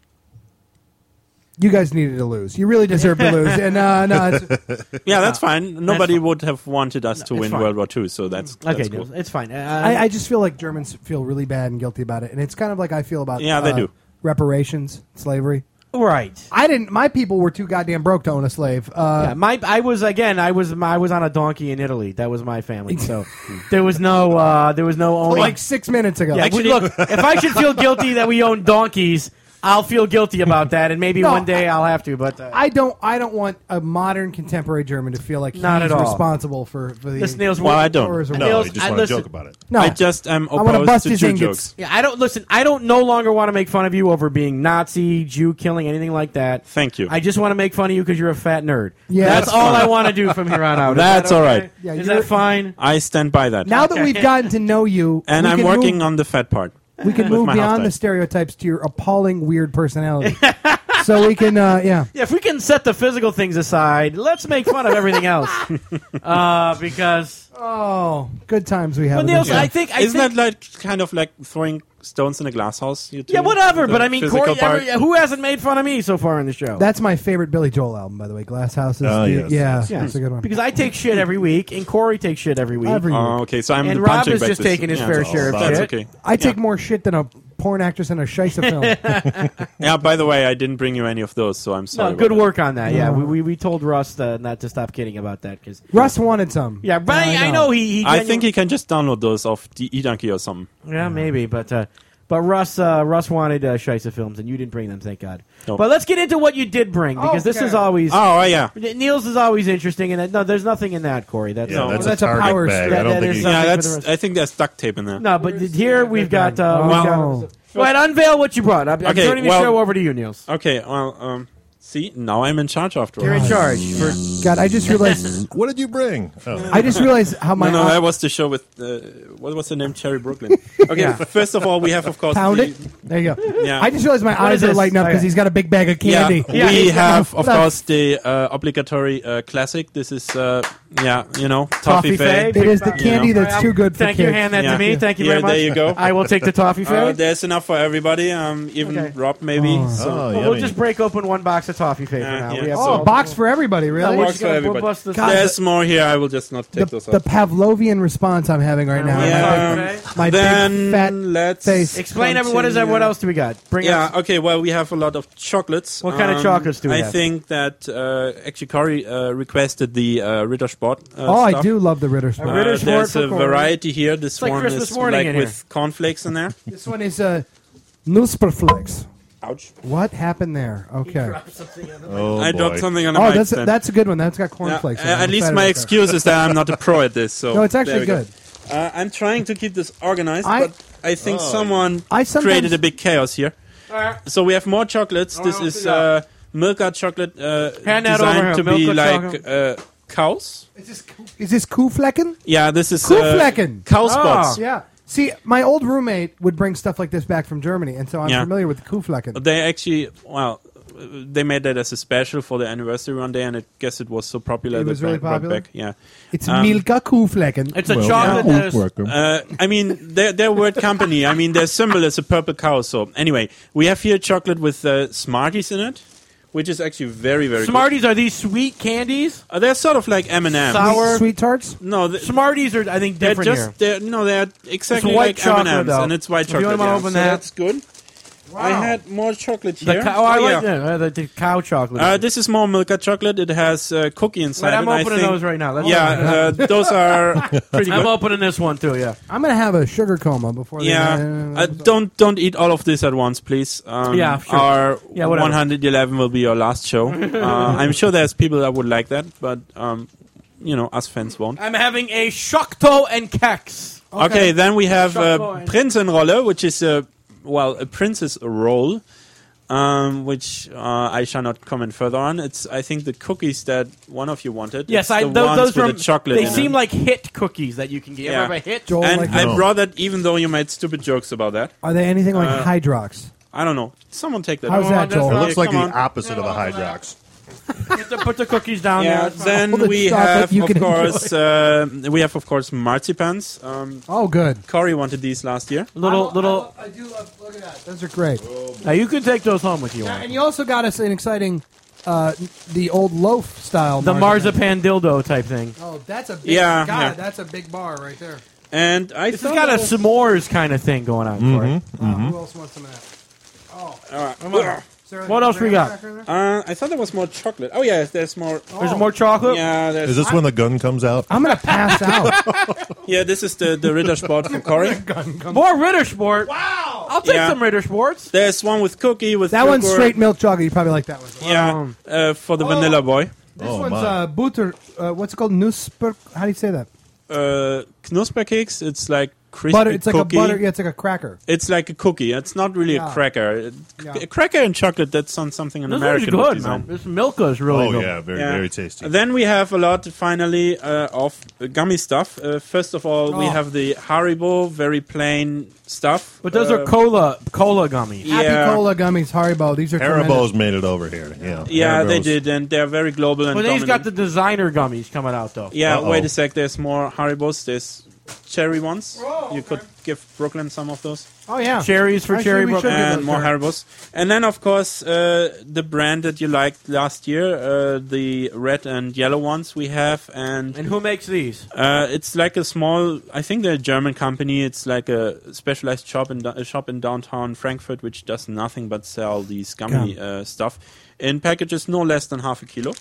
You guys needed to lose. You really deserve to lose. And no, it's,
Yeah, that's fine. Nobody
fine.
would have wanted us to
it's
win
fine.
World War II, so that's
okay,
cool.
Niels, it's fine.
I just feel like Germans feel really bad and guilty about it, and it's kind of like I feel about
Yeah, they do.
reparations, slavery.
right.
I didn't. My people were too goddamn broke to own a slave.
Yeah, I was on a donkey in Italy. That was my family. So there was no owning.
like 6 minutes ago.
Yeah,
Actually-
look, if I should feel guilty that we own donkeys, I'll feel guilty about that, and maybe
No,
one day I'll have to. But
I don't want a modern contemporary German to feel like
Not
he's
at all.
responsible for the
this Niels.
Well, I don't.
horrors or
No,
Niels,
you just
I
want to
listen-
joke about it.
No,
I just am
I wanna
opposed
bust
to
his
Jew
ingots.
jokes.
Yeah, I don't listen. I don't no longer want to make fun of you over being Nazi, Jew killing, anything like that.
Thank you.
I just want to make fun of you because you're a fat nerd.
Yeah,
that's
that's
all I want to do from here on out. Is
That's
that
all
okay?
right.
Yeah,
Is
you're-
that fine?
I stand by that.
now that we've gotten to know you,
and
we
I'm
can
working
move,
on the fat part.
we can
with
move
my
beyond
house
the
diet.
stereotypes to your appalling weird personality. So we can, yeah.
Yeah, if we can set the physical things aside, let's make fun of everything else. Because
Oh, good times we have.
But
in
Niels,
this
I
show.
think
Isn't that like kind of like throwing stones in a glass house? You two?
yeah, whatever.
The
But I mean,
physical
Corey,
part?
who hasn't made fun of me so far in the show?
That's my favorite Billy Joel album, by the way. Glass Houses.
Oh, yes.
Yeah,
Yeah.
that's a good one.
because I take shit every week, and Corey takes shit every week.
Every week.
Oh, okay, so I'm
And
the
Rob
punching
is
bag
just
this-
taking his
yeah,
fair
that's
share of
all. That's
shit.
okay.
I take more shit than a porn actress in a Scheisse film.
Yeah, by the way, I didn't bring you any of those, so I'm sorry.
No,
about
good
that.
work on that. Yeah, we told Russ not to stop kidding about that because
Russ wanted some.
yeah, but I know he
I think he can just download those off the eDonkey or something.
yeah maybe, but Russ wanted Scheisse films and you didn't bring them, thank God.
Nope.
But let's get into what you did bring because this
Okay.
is always
Oh, yeah.
Niels is always interesting and no, there's nothing in that, Corey. That's
Yeah,
all.
that's,
that's
a
a
Target
power
bag.
strip.
I don't
That
think
is
you.
something
Yeah,
for the
that's.
rest.
I think there's duct tape in there.
No, but here we've got
Oh.
go ahead, unveil what you brought. I'm
Okay,
turning the
well-
show over to you, Niels.
Okay, well, see, now I'm in charge after all.
You're in charge.
God, I just realized.
What did you bring? Oh.
I just realized how my
No, that was the show with what was the name? Cherry Brooklyn. Okay,
Yeah.
first of all, we have of course
pound
the,
it. There you go.
Yeah.
I just realized my
What
eyes
is
are
this?
lighting up because
Okay.
he's got a big bag of candy.
Yeah, we
Yeah.
have of
That's-
course the obligatory classic. This is toffee
Toffee
fay.
Fay.
It is the
You
candy
know.
that's too good for
Thank
kids.
you. Hand that
Yeah.
to me. Thank you
Yeah,
very much.
there you go.
I will take the toffee fay.
There's enough for everybody. Even
Okay.
Rob maybe.
Oh.
So
Oh,
Well, we'll
yummy.
just break open one box of toffee fay for now.
yeah.
We have
So-
Oh, a box for everybody,
No,
really?
we're
Box
just
for
gonna
everybody.
bust this.
God,
there's more here. I will just not take those
The
off.
Pavlovian response I'm having right now.
Yeah.
My
Then
big fat
let's
face.
Explain what is that? What else do we got? Bring
Yeah.
us.
Okay. Well, we have a lot of chocolates.
What kind of chocolates do we
I
have?
think that actually Corey requested the Ritter Sport.
Oh,
stuff.
I do love the Ritter Sport.
Ritter Sport
There's
for
a
Corey.
variety here. This
like
one
Christmas
is
morning
like
in
with cornflakes in there.
This one is Nusperflex.
Ouch!
What happened there? Okay.
Oh,
I
boy.
dropped something on the
Oh,
mic
that's
stand.
a good one. That's got
Yeah,
cornflakes. in it. I'm
at least
excited
my
about
excuse is that I'm not a pro at this. So
No, it's
there
actually
we go.
good.
I'm trying to keep this organized,
I-
but I think someone
I sometimes-
created a big chaos here. So we have more chocolates. This
I'll
is
see that.
Milka chocolate
Hand that over
designed
here.
to be
Milka
like cows.
Is this Kuhflecken?
Yeah, this is
Kuhflecken.
cow spots.
Yeah. See, my old roommate would bring stuff like this back from Germany, and so I'm
Yeah.
familiar with the Kuhflecken.
They actually, they made that as a special for the anniversary one day, and I guess it was so popular
It
that
was really
brought
popular?
back. Yeah.
It's
Um,
Milka Kuhflecken.
It's a chocolate that is.
I mean, their word company. I mean, their symbol is a purple cow. So anyway, we have here chocolate with Smarties in it, which is actually very, very
Smarties are these sweet candies?
good. They're sort of like M&M's.
Sour.
Sweet tarts?
No,
Smarties are, I think,
they're
different
just
here.
they're exactly
It's white
like
chocolate,
M&M's,
though.
and it's white
If you
chocolate.
wanna
Yeah.
open
So
that.
that's good. I had more chocolate
The
here.
cow, I
Oh,
like
yeah.
the cow chocolate.
This is more Milka chocolate. It has cookie inside
Wait, I'm
it. I
opening
think.
those right now. Let's
Yeah, those are pretty
I'm
good.
opening this one too. Yeah.
I'm going to have a sugar coma before
Yeah, don't eat all of this at once, please.
Yeah, sure.
Our
Yeah, whatever.
111 will be your last show. I'm sure there's people that would like that, but us fans won't.
I'm having a Schokto and Keks.
Okay, then we have
Schokoin.
Prinzenrolle, which is a princess roll, which I shall not comment further on. It's I think the cookies that one of you wanted.
Yes,
It's the ones
those
with
are
the chocolate.
They
in
seem
it.
like hit cookies that you can get. You
Yeah.
ever have a hit?
Joel,
And
like,
I
No.
brought that even though you made stupid jokes about that.
are they anything like Hydrox?
I don't know. Someone take that.
How's that,
that's
Joel?
It
not-
looks like
come
the
on.
opposite of a Hydrox.
Put the cookies down
Yeah,
there.
then
All the
we
chocolate
have,
you
of
can
course, marzipans.
Oh, good.
Corey wanted these last year.
Little.
I do love, look at that. Those are great.
Now you can take those home with you.
And you also got us an exciting, the old loaf style.
The marzipan dildo type thing.
Oh, that's a big,
Yeah,
God,
yeah.
that's a big bar right there.
And I
This has
thought
got a
that was-
s'mores kind of thing going on for it.
Who else wants some of that? Is there
What
like
else we got?
graham cracker in there?
I thought there was more chocolate. Oh yeah, there's more.
There's more chocolate.
Yeah, there's.
Is this when the gun comes out?
I'm going to pass out.
Yeah, this is the Ritter Sport for Corey.
More Ritter Sport. Wow. I'll take
Yeah.
some Ritter Sports.
There's one with cookie with
That one's
sugar.
straight milk chocolate. You probably like that one.
Yeah, for the vanilla boy.
This
Oh,
one's
my.
butter. What's it called? Nusper. How do you say that?
Knusperkeks. It's like crispy
Butter. It's like
cookie.
a butter. Yeah, it's like a cracker.
It's like a cookie. It's not really
Yeah.
a cracker.
Yeah.
A cracker and chocolate. That's something an
This
American
one's
would
good,
design.
man. This Milka is really
Oh
good.
yeah, very tasty.
Then we have a lot, finally, of gummy stuff. First of all, we
Oh.
have the Haribo, very plain stuff.
But those are cola gummies.
Yeah.
Happy Cola gummies, Haribo. These are tremendous.
Haribo's made it over here. Yeah,
Yeah, they
Haribo's-
did, and they're very global and
But then he's got
dominant.
the designer gummies coming out, though.
Yeah,
Uh-oh.
wait a sec. There's more Haribos. There's cherry ones.
Oh,
You could give Brooklyn some of those.
Oh yeah,
Cherries for
Actually,
cherry
we
Brooklyn.
should give
And
those
more
cherries.
Haribos. And then, of course, the brand that you liked last year, the red and yellow ones we have. And
And who makes these?
it's like a small, I think they're a German company. It's like a specialized shop in downtown Frankfurt, which does nothing but sell these gummy stuff in packages no less than half a kilo.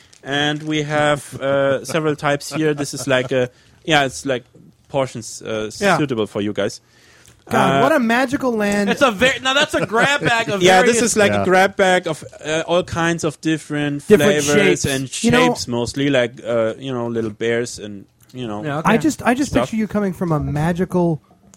And we have several types here. This is like it's like portions suitable for you guys.
God, what a magical land!
It's that's a grab bag of
Yeah,
various-
this is like
Yeah.
a grab bag of all kinds of different
Different
flavors
shapes.
and
You know-
shapes, mostly like little bears and
Yeah, okay.
I just
Stuff.
picture you coming from a magical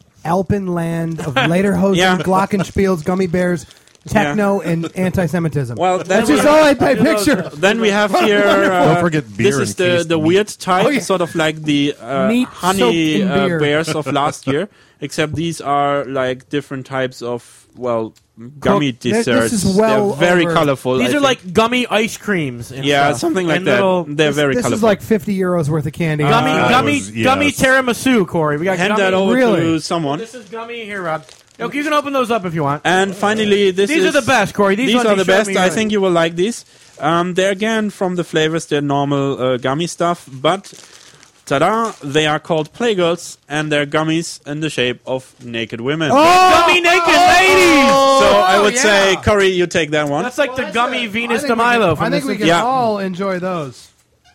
Alpenland of Lederhosen,
Yeah.
Glockenspiels, gummy bears, techno, and anti-Semitism.
Well,
That's just all I picture.
Then we have here.
Don't forget beer
This is
encased
the
meat.
weird type,
Oh, yeah.
sort of like the
Meat
honey
soaked in beer.
bears of last year. Except these are like different types of gummy
This
desserts.
is well
They're very
over-
colorful.
These
I
are
think.
like gummy ice creams. And
yeah,
stuff.
something like
And
that.
little
They're very
This
colorful.
is like €50 worth of candy.
gummy,
that
gummy,
was- yes.
gummy tiramisu, Corey. We got
Hand
gummy.
that over
Really?
to someone.
This is gummy here, Rob. Okay, you can open those up if you want.
And finally,
These
is
are the best, Corey. These ones
are
you
the
showed
best.
me
I
earlier.
think you will like these. They're again from the flavors. They're normal gummy stuff, but ta-da! They are called Playgirls, and they're gummies in the shape of naked women.
Gummy naked ladies.
So I would
yeah.
say, Corey, you take that one.
That's like the gummy Venus
I
de
think we can-
Milo
I
from
think
this.
we can
Yeah.
all enjoy those.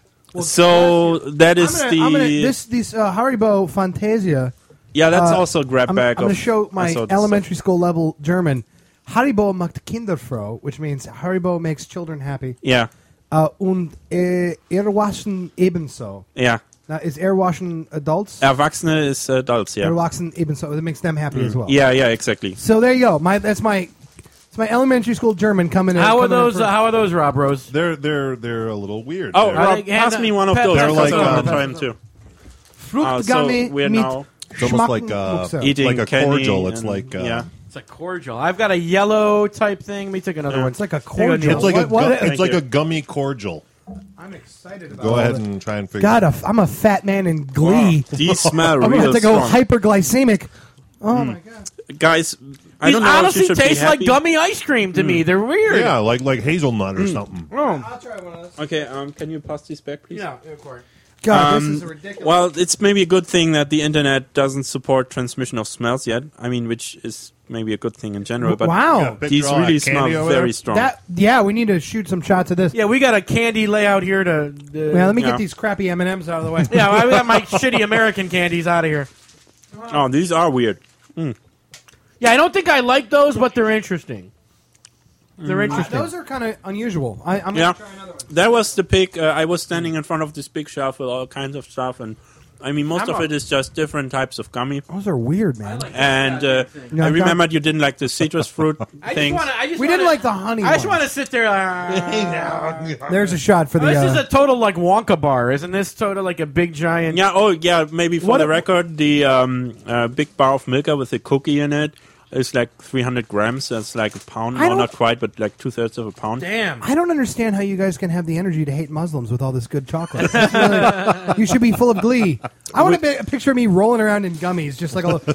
So that is
These Haribo Fantasia.
that's
uh,
also a grab
I'm
bag.
going to show my
assorted
elementary school level German. Haribo macht Kinder froh, which means Haribo makes children happy.
stuff. Yeah,
Und Erwachsen ebenso.
yeah.
Now, is Erwachsen adults?
Erwachsene is adults. Yeah,
Erwachsen ebenso. It makes them happy as well.
yeah, exactly.
So there you go. It's my elementary school German coming in.
How are
coming in
those?
first.
How are those, Rob Rose?
They're a little weird.
Oh,
They're-
I
Rob,
think-
pass
hand-
me one of
Pat-
those.
They're
because
like,
I want to
um,
try them too.
Fruchtgummi
so we're
mit
now
it's almost like
Schmackenbuchse.
Eating
like a
candy
cordial. It's
and-
like
yeah.
It's a cordial. I've got a yellow type thing. Let me take another one.
It's like a
Here you go,
cordial.
it's like
What-
it's
Thank
like
you.
a gummy cordial.
I'm excited about
Go
all
ahead
this.
and try and figure.
God, I'm a fat man in Glee.
These smell
I'm gonna
real
have to go
strong.
hyperglycemic. Oh my god!
Guys, I
These
don't know if you
honestly
should be
taste like
happy.
gummy ice cream to me. They're weird.
Yeah, like hazelnut or something.
Oh.
I'll try one of those.
Okay, can you pass these back, please?
Yeah, Corey.
God, this is ridiculous.
Well, it's maybe a good thing that the internet doesn't support transmission of smells yet. I mean, which is maybe a good thing in general. But
wow.
Picture
these
all that
really
candy
smell
over
very
there.
strong.
We need to shoot some shots of this.
Yeah, we got a candy layout here to.
Man, let me
Yeah.
get these crappy M&Ms out of the way.
Yeah, I got my shitty American candies out of here.
Oh, these are weird.
Yeah, I don't think I like those, but they're interesting. They're interesting.
Those are kind of unusual. I'm
Yeah.
gonna try another one.
That was the pick. I was standing in front of this big shelf with all kinds of stuff, and I mean, most of it is just different types of gummy.
Those are weird, man.
And
Yeah,
I remembered you didn't like the citrus fruit things.
We didn't like the honey.
I just
ones.
want to sit there.
There's a shot for the.
This is a total like Wonka bar, isn't this? Total like a big giant.
Yeah. Oh, yeah. Maybe for
What-
the record, the big bar of Milka with a cookie in it is like 300 grams. That's like a pound.
I
No,
don't-
not quite, but like 2/3 of a pound.
Damn.
I don't understand how you guys can have the energy to hate Muslims with all this good chocolate. It's really- you should be full of glee. I want a picture of me rolling around in gummies, just like a little,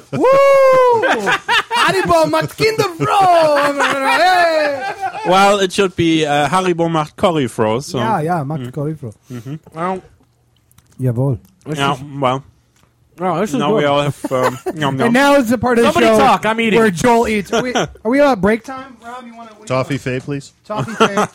woo! Haribo macht Kinder froh! Hey!
Well, it should be Haribo macht Curryfroh. So.
Ja, macht Curryfroh.
Well,
Jawohl.
Yeah. Well,
oh, this is
now
good.
we all have. Yum, yum.
And now is the part of the
Somebody
show
talk, I'm eating.
where Joel eats. Are we at break time? Rob, you want to...
Toffee Fay, please.
Toffee fade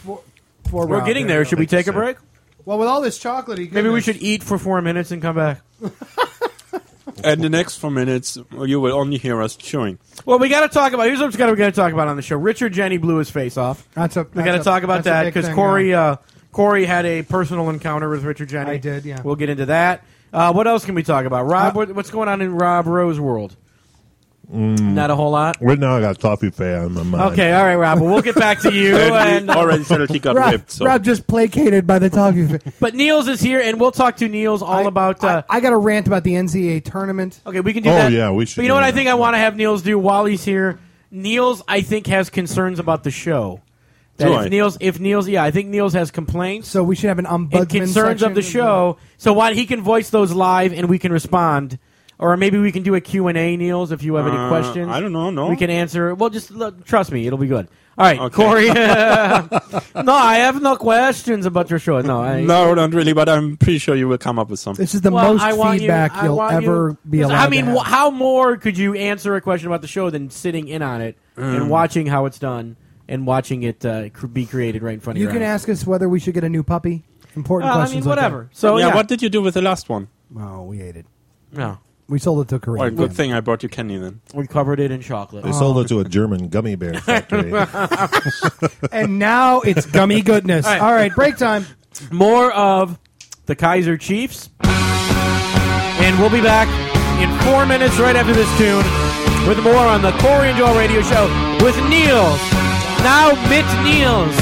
for
We're
Rob.
getting there. Should we take a break?
Well, with all this chocolatey
Maybe we
goodness-
should eat for 4 minutes and come back.
And the next 4 minutes, you will only hear us chewing.
Well, we got to talk about. Here's what we're going to talk about on the show. Richard Jenny blew his face off. We got to talk about that because Corey had a personal encounter with Richard Jenny.
I did, yeah.
We'll get into that. What else can we talk about? Rob, what's going on in Rob Rose world? Not a whole lot.
Right now, I got Toffee Fay on my mind.
Okay, all right, Rob. Well, we'll get back to you.
And already said he got ripped. So.
Rob just placated by the talking.
But Niels is here, and we'll talk to Niels all about.
I got a rant about the NCAA tournament.
Okay, we can do that.
Oh yeah, we should.
But you know what I think I want to have Niels do while he's here? Niels, I think, has concerns about the show. That if Niels, I think Niels has complaints.
So we should have an ombudsman
and concerns of the show. So why he can voice those live and we can respond. Or maybe we can do a Q&A, Niels, if you have any questions.
I don't know, no.
We can answer. Well, just trust me, it'll be good. All right,
okay.
Corey. No, I have no questions about your show. No,
not really, but I'm pretty sure you will come up with something.
This is the most feedback you'll ever be allowed
I mean,
to have.
how more could you answer a question about the show than sitting in on it and watching how it's done and watching it be created right in front of you?
You can ask us whether we should get a new puppy. Important questions.
I mean, whatever.
Like
so
yeah, what did you do with the last one?
Oh, we ate it.
No.
We sold it to Korea.
Well, good thing I brought you candy then.
We covered it in chocolate.
They sold it to a German gummy bear factory.
And now it's gummy goodness. All right, break time.
More of the Kaiser Chiefs. And we'll be back in 4 minutes right after this tune with more on the Corey and Joel Radio Show with Niels. Now Mitt Niels.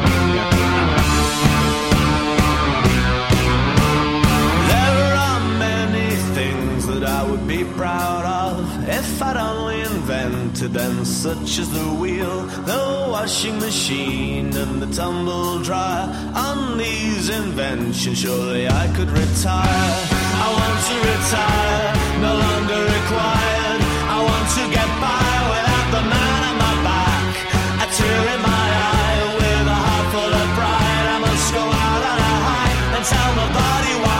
If I'd only invented them, such as the wheel, the washing machine, and the tumble dryer. On these inventions, surely I could retire. I want to retire, no longer required. I want to get by without the man on my back. A tear in my eye, with a heart full of pride. I must go out on a high and tell nobody why.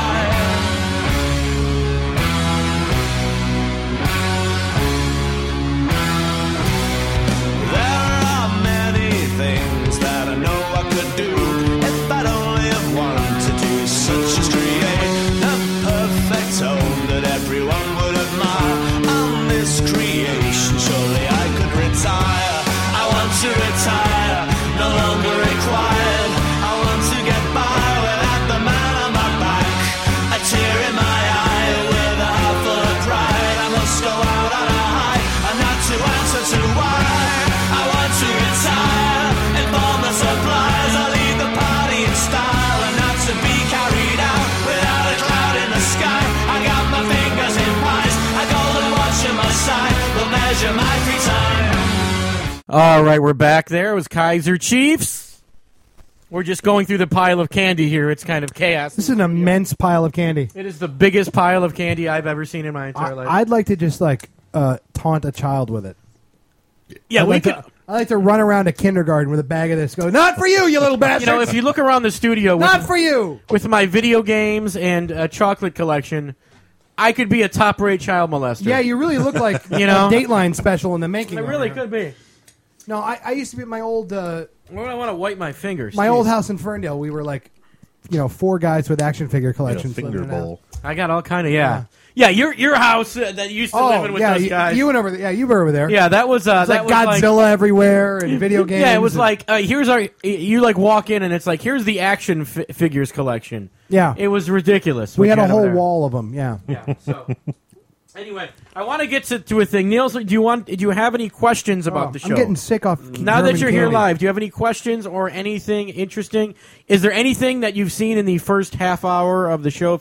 All right, we're back there. It was Kaiser Chiefs. We're just going through the pile of candy here. It's kind of chaos.
This is an immense pile of candy.
It is the biggest pile of candy I've ever seen in my entire life.
I'd like to just taunt a child with it.
Yeah,
I like to run around a kindergarten with a bag of this. Go, not for you, you little bastard.
You know, if you look around the studio,
not for you,
with my video games and chocolate collection, I could be a top-rate child molester.
Yeah, you really look like a Dateline special in the making.
I really could be.
No, I used to be at my old.
I want to wipe my fingers.
My old house in Ferndale. We were like, 4 guys with action figure collections.
Finger bowl.
I got all kind of Yeah, your house that you used to live in with those guys.
You went over there. Yeah, you were over there.
Yeah, that was that
like
was
Godzilla everywhere and video games.
Yeah, it was here's our. You walk in and it's like here's the action figures collection.
Yeah,
it was ridiculous.
We had a whole wall of them. Yeah.
Yeah. So anyway, I want to get to a thing. Niels, do you have any questions about the show?
I'm getting sick off.
Now that you're here live, do you have any questions or anything interesting? Is there anything that you've seen in the first half of the show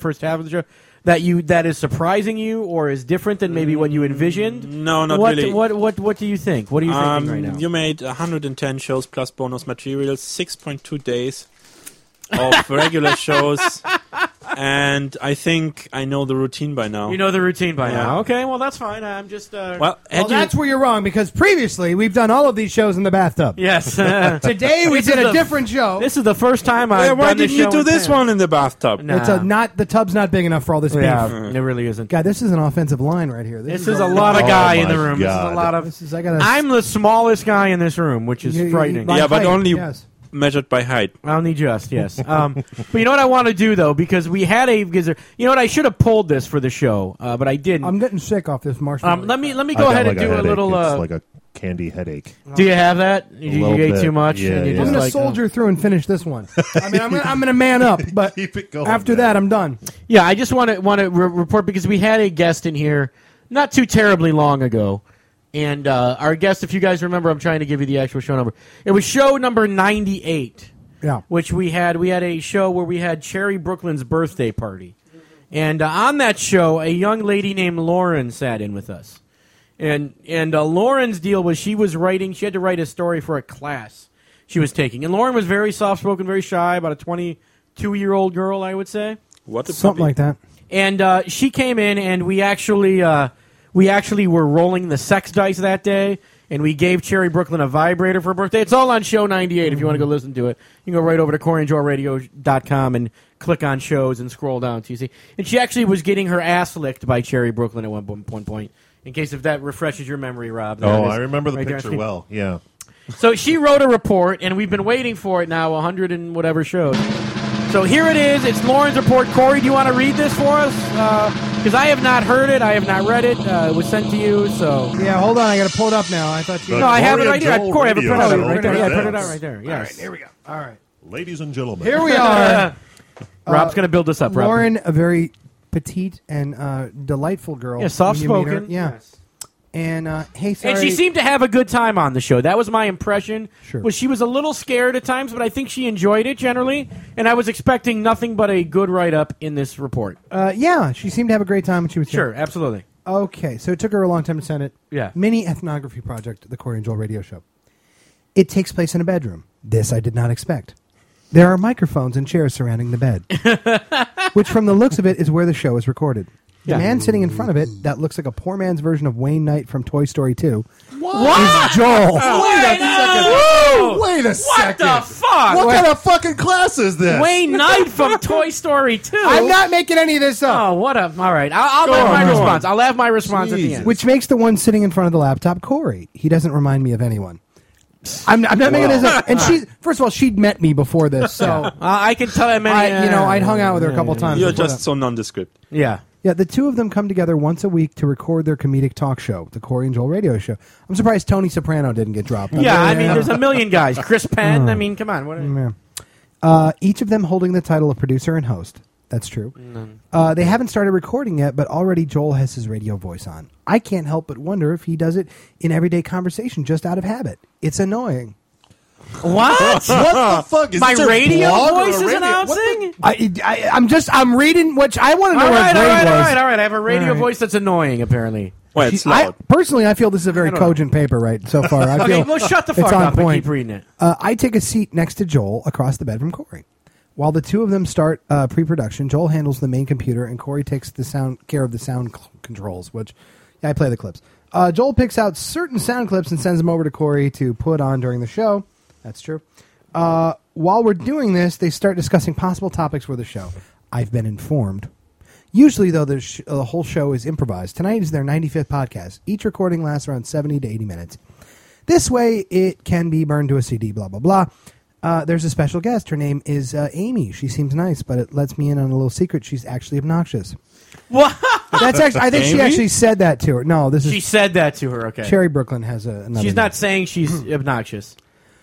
that is surprising you or is different than maybe what you envisioned?
No, not really.
What do you think? What are you thinking right now?
You made 110 shows plus bonus materials, 6.2 days of regular shows. And I think I know the routine by now.
You know the routine by now. Okay, well, that's fine. I'm just...
that's where you're wrong, because previously we've done all of these shows in the bathtub.
Yes.
Today we did a different show.
This is the first time I've done
why
this
did you do this one in the bathtub?
Nah.
The tub's not big enough for all this beef.
Yeah, it really isn't.
God, this is an offensive line right here.
This is a lot of guy in the room.
God.
This is a lot of... I'm the smallest guy in this room, which is frightening.
Yeah, but only...
Yes.
measured by height.
Only just, yes. But you know what I want to do, though, because we had you know what, I should have pulled this for the show, but I didn't.
I'm getting sick off this marshmallow.
Let me go ahead and do a little...
It's like a candy headache.
Do you have that? You ate
bit.
too much?
Yeah,
and you
yeah.
I'm
just
going to soldier through and finish this one. I mean, I'm going to man up, but
Keep it going,
after
man.
that, I'm done.
Yeah, I just want to report, because we had a guest in here not too terribly long ago. And our guest, if you guys remember, I'm trying to give you the actual show number. It was show number 98.
Yeah.
Which we had a show where we had Cherry Brooklyn's birthday party. And on that show, a young lady named Lauren sat in with us. And Lauren's deal was she had to write a story for a class she was taking. And Lauren was very soft-spoken, very shy, about a 22-year-old girl, I would say.
What a
Something like that.
And she came in, and we actually were rolling the sex dice that day, and we gave Cherry Brooklyn a vibrator for her birthday. It's all on show 98 if you want to go listen to it. You can go right over to CoreyandJoelRadio.com and click on shows and scroll down to see. And she actually was getting her ass licked by Cherry Brooklyn at one point. In case if that refreshes your memory, Rob. There it is,
I remember the
right there.
picture well. Yeah.
So she wrote a report, and we've been waiting for it now, 100 and whatever shows. So here it is. It's Lauren's report. Corey, do you want to read this for us? Because I have not heard it. I have not read it. It was sent to you, so...
Yeah, hold on. I got to pull it up now. I thought you...
The
No, I have it right here.
Joel
Corey, I have it
Radio
printed out
Show
right there. Yeah, I printed it out
presents.
right there. Yes.
All right, here we go. All right.
Ladies and gentlemen.
Here we are.
Rob's going to build this up, Rob.
Lauren, a very petite and delightful girl.
Yeah,
when you meet her.
soft-spoken.
Yeah.
Yes.
And, hey, sorry.
And she seemed to have a good time on the show. That was my impression.
Sure.
Was she was a little scared at times, but I think she enjoyed it generally. And I was expecting nothing but a good write-up in this report.
Yeah, she seemed to have a great time when she was here.
Sure, absolutely.
Okay, so it took her a long time to send it.
Yeah.
Mini ethnography project, the Corey and Joel radio show. It takes place in a bedroom. This I did not expect. There are microphones and chairs surrounding the bed, which from the looks of it is where the show is recorded. The
Yeah.
man sitting in front of it, that looks like a poor man's version of Wayne Knight from Toy Story 2,
What?
is Joel.
Wait a
What
second.
the fuck?
What kind of fucking class is this?
Wayne Knight from Toy Story 2.
I'm not making any of this up.
Oh, what a... All right. I'll have my response. I'll have my response at the
Jesus.
end.
Which makes the one sitting in front of the laptop Corey. He doesn't remind me of anyone. I'm not making this up. And first of all, she'd met me before this, so
I can tell him many...
I'd hung out with her a couple times.
You're
before
just
that.
so nondescript.
Yeah.
Yeah, the two of them come together once a week to record their comedic talk show, the Corey and Joel radio show. I'm surprised Tony Soprano didn't get dropped.
Yeah, I mean, there's a million guys. Chris Penn, I mean, come on. What
Each of them holding the title of producer and host. That's true. They haven't started recording yet, but already Joel has his radio voice on. I can't help but wonder if he does it in everyday conversation just out of habit. It's annoying.
What?
What the fuck? Is
My
this your
radio
blog or
voice
a
is
radio-
announcing?
I'm reading what I want to know.
All
what
right.
grade was.
I have a radio
All right.
voice that's annoying, apparently.
Well, it's
I
loud.
personally feel this is a very
don't know.
cogent paper right so far. I
Okay,
feel
well, shut the
it's
fuck
on
up and
point.
keep reading it.
I take a seat next to Joel across the bed from Corey. While the two of them start pre-production, Joel handles the main computer and Corey takes care of the sound controls, which I play the clips. Joel picks out certain sound clips and sends them over to Corey to put on during the show. That's true. While we're doing this, they start discussing possible topics for the show. I've been informed. Usually, though, the whole show is improvised. Tonight is their 95th podcast. Each recording lasts around 70 to 80 minutes. This way, it can be burned to a CD, blah, blah, blah. There's a special guest. Her name is Amy. She seems nice, but it lets me in on a little secret. She's actually obnoxious.
What?
That's actually. I think she
Amy?
actually said that to her. No, this
She
is
said that to her, okay.
Cherry Brooklyn has another
She's
name.
not saying she's obnoxious.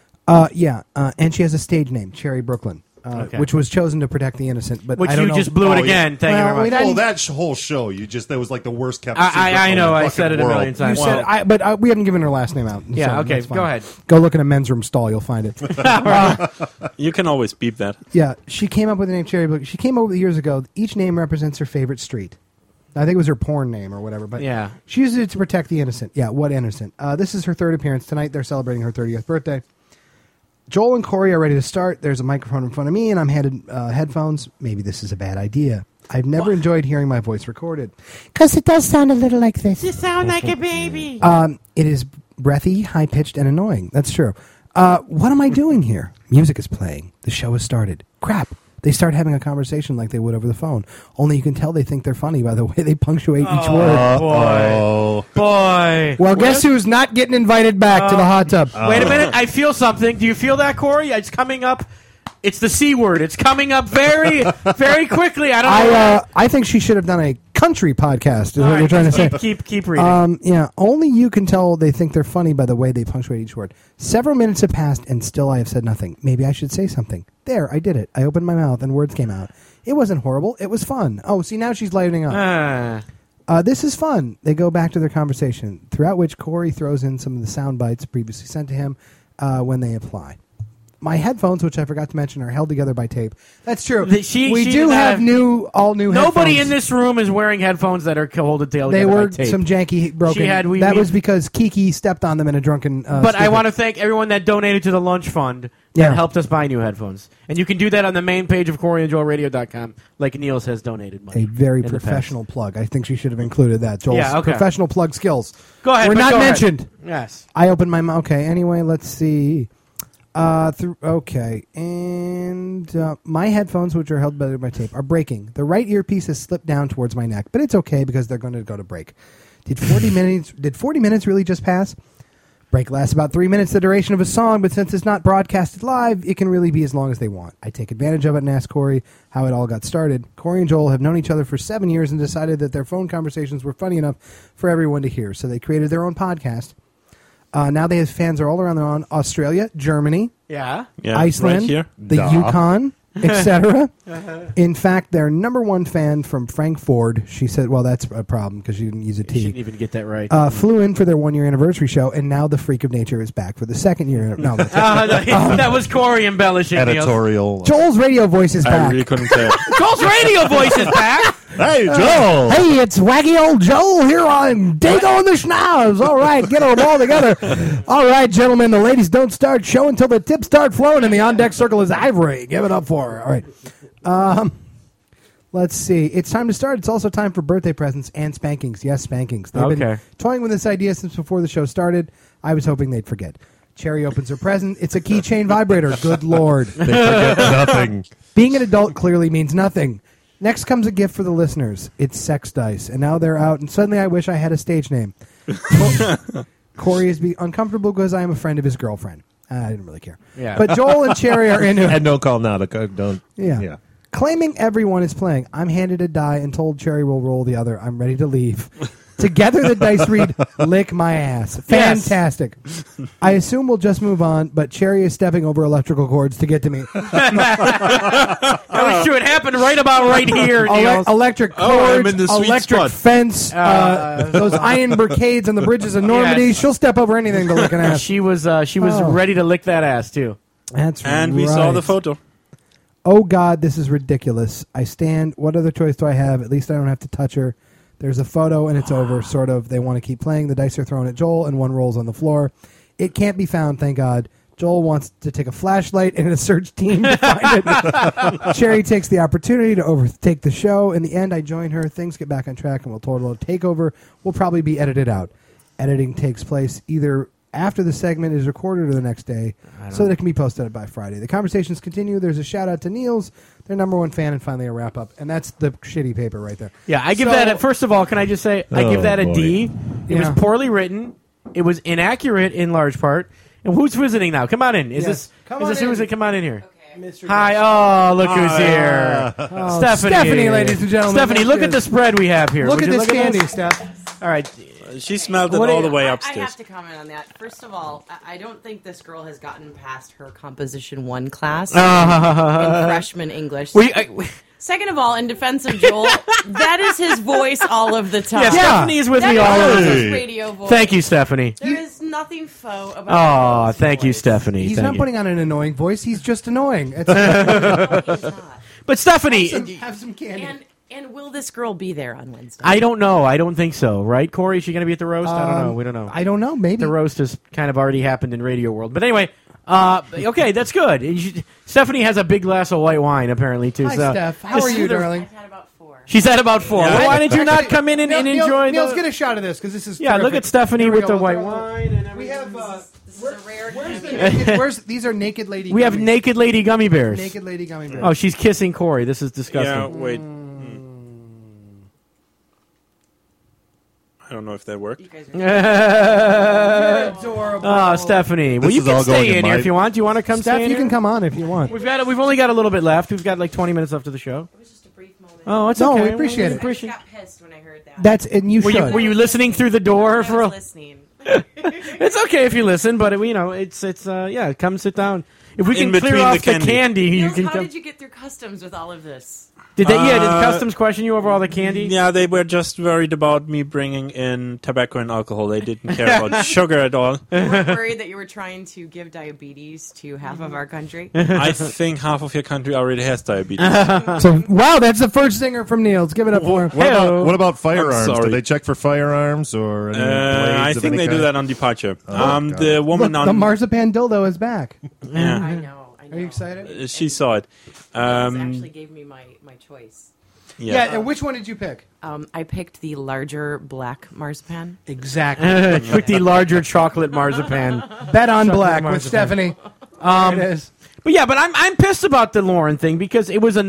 And she has a stage name, Cherry Brooklyn,
Okay.
which was chosen to protect the innocent. But
Which
I don't
you
know.
just blew
Oh,
it
yeah.
again. Thank you
Well,
very much.
we
Well, that whole show, that was like the worst kept secret.
I know.
in the
I
fucking
said it a
world.
million times.
You said, but we haven't given her last name out.
Yeah,
so
okay,
that's fine.
go ahead.
Go look in a men's room stall. You'll find it.
You can always beep that.
Yeah, she came up with the name Cherry Brooklyn. She came up with it years ago. Each name represents her favorite street. I think it was her porn name or whatever. But
Yeah.
she uses it to protect the innocent. Yeah, what innocent? This is her third appearance tonight. They're celebrating her 30th birthday. Joel and Corey are ready to start. There's a microphone in front of me, and I'm handed headphones. Maybe this is a bad idea. I've never enjoyed hearing my voice recorded. Because it does sound a little like this.
You sound like a baby.
It is breathy, high-pitched, and annoying. That's true. What am I doing here? Music is playing. The show has started. Crap. They start having a conversation like they would over the phone. Only you can tell they think they're funny by the way they punctuate each word.
Boy.
Well, guess who's not getting invited back to the hot tub?
Wait a minute. I feel something. Do you feel that, Corey? It's coming up. It's the C word. It's coming up very, very quickly. I don't know.
I think she should have done a country podcast, is what you're trying to say.
Keep reading.
Yeah, only you can tell they think they're funny by the way they punctuate each word. Several minutes have passed, and still I have said nothing. Maybe I should say something. There, I did it. I opened my mouth, and words came out. It wasn't horrible. It was fun. Oh, see, now she's lightening up. This is fun. They go back to their conversation, throughout which Corey throws in some of the sound bites previously sent to him when they apply. My headphones, which I forgot to mention, are held together by tape. That's true. We do have all new headphones.
Nobody in this room is wearing headphones that are held together by tape.
They were some janky, broken. That was because Kiki stepped on them in a drunken...
but I want to thank everyone that donated to the lunch fund that helped us buy new headphones. And you can do that on the main page of CoreyandJoelRadio.com, like Niels has donated money.
A very professional plug. I think she should have included that. Joel's professional plug skills.
Go ahead.
We're not mentioned.
Yes.
I opened my mouth. Okay, anyway, let's see... my headphones, which are held by my tape, are breaking. The right earpiece has slipped down towards my neck, but it's okay because they're going to go to break. Did 40 minutes really just pass? Break lasts about 3 minutes, the duration of a song, but since it's not broadcasted live, it can really be as long as they want. I take advantage of it and ask Corey how it all got started. Corey and Joel have known each other for 7 years and decided that their phone conversations were funny enough for everyone to hear, so they created their own podcast. Now they have fans all around Australia, Germany, Iceland,
right here.
the Yukon, etc. In fact, their number one fan from Frankfurt, she said, well, that's a problem because she didn't use a T.
You shouldn't even get that right.
Flew in for their 1 year anniversary show, and now the Freak of Nature is back for the second year. No,
that was Corey embellishing.
Editorial.
Joel's radio voice is back.
I really couldn't tell.
Joel's radio voice is back.
Hey, Joel.
Hey, it's wacky old Joel here on Dago and the Schnauz. All right, get them all together. All right, gentlemen, the ladies don't start showing until the tips start flowing, and the on-deck circle is Ivory. Give it up for her. All right. Let's see. It's time to start. It's also time for birthday presents and spankings. Yes, spankings. They've been toying with this idea since before the show started. I was hoping they'd forget. Cherry opens her present. It's a keychain vibrator. Good Lord.
They forget nothing.
Being an adult clearly means nothing. Next comes a gift for the listeners. It's sex dice, and now they're out, and suddenly I wish I had a stage name. Corey is uncomfortable because I am a friend of his girlfriend. I didn't really care.
Yeah.
But Joel and Cherry are into it.
And no call now. Don't.
Yeah. Claiming everyone is playing, I'm handed a die and told Cherry will roll the other. I'm ready to leave. Together the dice read, lick my ass. Fantastic. Yes. I assume we'll just move on, but Cherry is stepping over electrical cords to get to me.
That was true. It happened right about right here, Niels.
Electric cords, electric fence, those iron brocades on the bridges of Normandy.
Yes.
She'll step over anything to lick an ass.
She was ready to lick that ass, too.
That's right.
And we saw the photo.
Oh, God, this is ridiculous. I stand. What other choice do I have? At least I don't have to touch her. There's a photo, and it's over, sort of. They want to keep playing. The dice are thrown at Joel, and one rolls on the floor. It can't be found, thank God. Joel wants to take a flashlight and a search team to find it. Cherry takes the opportunity to overtake the show. In the end, I join her. Things get back on track, and we'll total takeover. Will probably be edited out. Editing takes place either after the segment is recorded or the next day, so that it can be posted by Friday. The conversations continue. There's a shout-out to Niels, their number one fan, and finally a wrap-up. And that's the shitty paper right there.
Yeah, I give that, first of all, can I just say, I give that a D. It was poorly written. It was inaccurate in large part. And who's visiting now? Come on in. Is this who's it? Come on in here. Okay. Hi. Oh, look who's here.
Stephanie, ladies and gentlemen.
Stephanie, look at the spread we have here.
Look at this candy, Steph.
All right.
She smelled it all the way upstairs.
I have to comment on that. First of all, I don't think this girl has gotten past her Composition 1 class in freshman English. Second of all, in defense of Joel, that is his voice all of the time.
Yeah, Stephanie is with me all
of
the
time. His radio voice.
Thank you, Stephanie.
There is nothing faux about
Oh, thank you, Stephanie.
He's not putting on an annoying voice. He's just annoying.
He's not.
But Stephanie...
Have some candy.
And will this girl be there on Wednesday?
I don't know. I don't think so. Right, Corey? Is she going to be at the roast? I don't know. We don't know.
I don't know. Maybe.
The roast has kind of already happened in radio world. But anyway, okay, that's good. Stephanie has a big glass of white wine, apparently, too.
Hi, Steph. How are you, darling?
I've had about 4.
She's at about 4.
Yeah.
Well, why did you not come in and enjoy
Neil's
the...
get a shot of this because this is
Yeah, look
terrific.
at Stephanie
Here we
with the
go.
white wine. And
We have
This is a rare
these are naked lady.
we have
gummies.
naked lady gummy bears.
naked lady gummy bears.
Oh, she's kissing Corey. This is disgusting.
Yeah, wait. I don't know if that worked.
You guys are
Adorable.
Oh, Stephanie. Well,
This
you
is all
can
going
stay
in
in here
my-
if you want. Do you want to come
Steph,
stay in
you
here?
can come on if you want.
We've only got a little bit left. We've got like 20 minutes left of the show.
It was just a brief moment.
Oh, it's
No,
okay.
we appreciate
I
it.
just got pissed when I heard that.
That's and you
Were
should.
you, were you listening through the door
I
for a...
was listening.
It's okay if you listen, but it's yeah, come sit down. If we
In
can clear
between
off
the
the
candy.
candy, you
Niels,
can
how
come.
did you get through customs with all of this?
Did customs question you over all the candy?
Yeah, they were just worried about me bringing in tobacco and alcohol. They didn't care about sugar at all.
You weren't worried that you were trying to give diabetes to half of our country?
I think half of your country already has diabetes.
So wow, that's the first singer from Niels. Give it up for him.
What about firearms?
sorry.
Do they check for firearms or any blades
I
of
think
any
they do
kind?
that on departure.
God.
The woman
Look, the
on
marzipan dildo is back.
yeah,
I know.
Are you excited?
she saw it.
Niels actually gave me my choice.
Yeah. And which one did you pick?
I picked the larger black marzipan.
Exactly.
With the larger chocolate marzipan.
Bet on black with
marzipan.
Stephanie. There it is.
But yeah, but I'm pissed about the Lauren thing because it was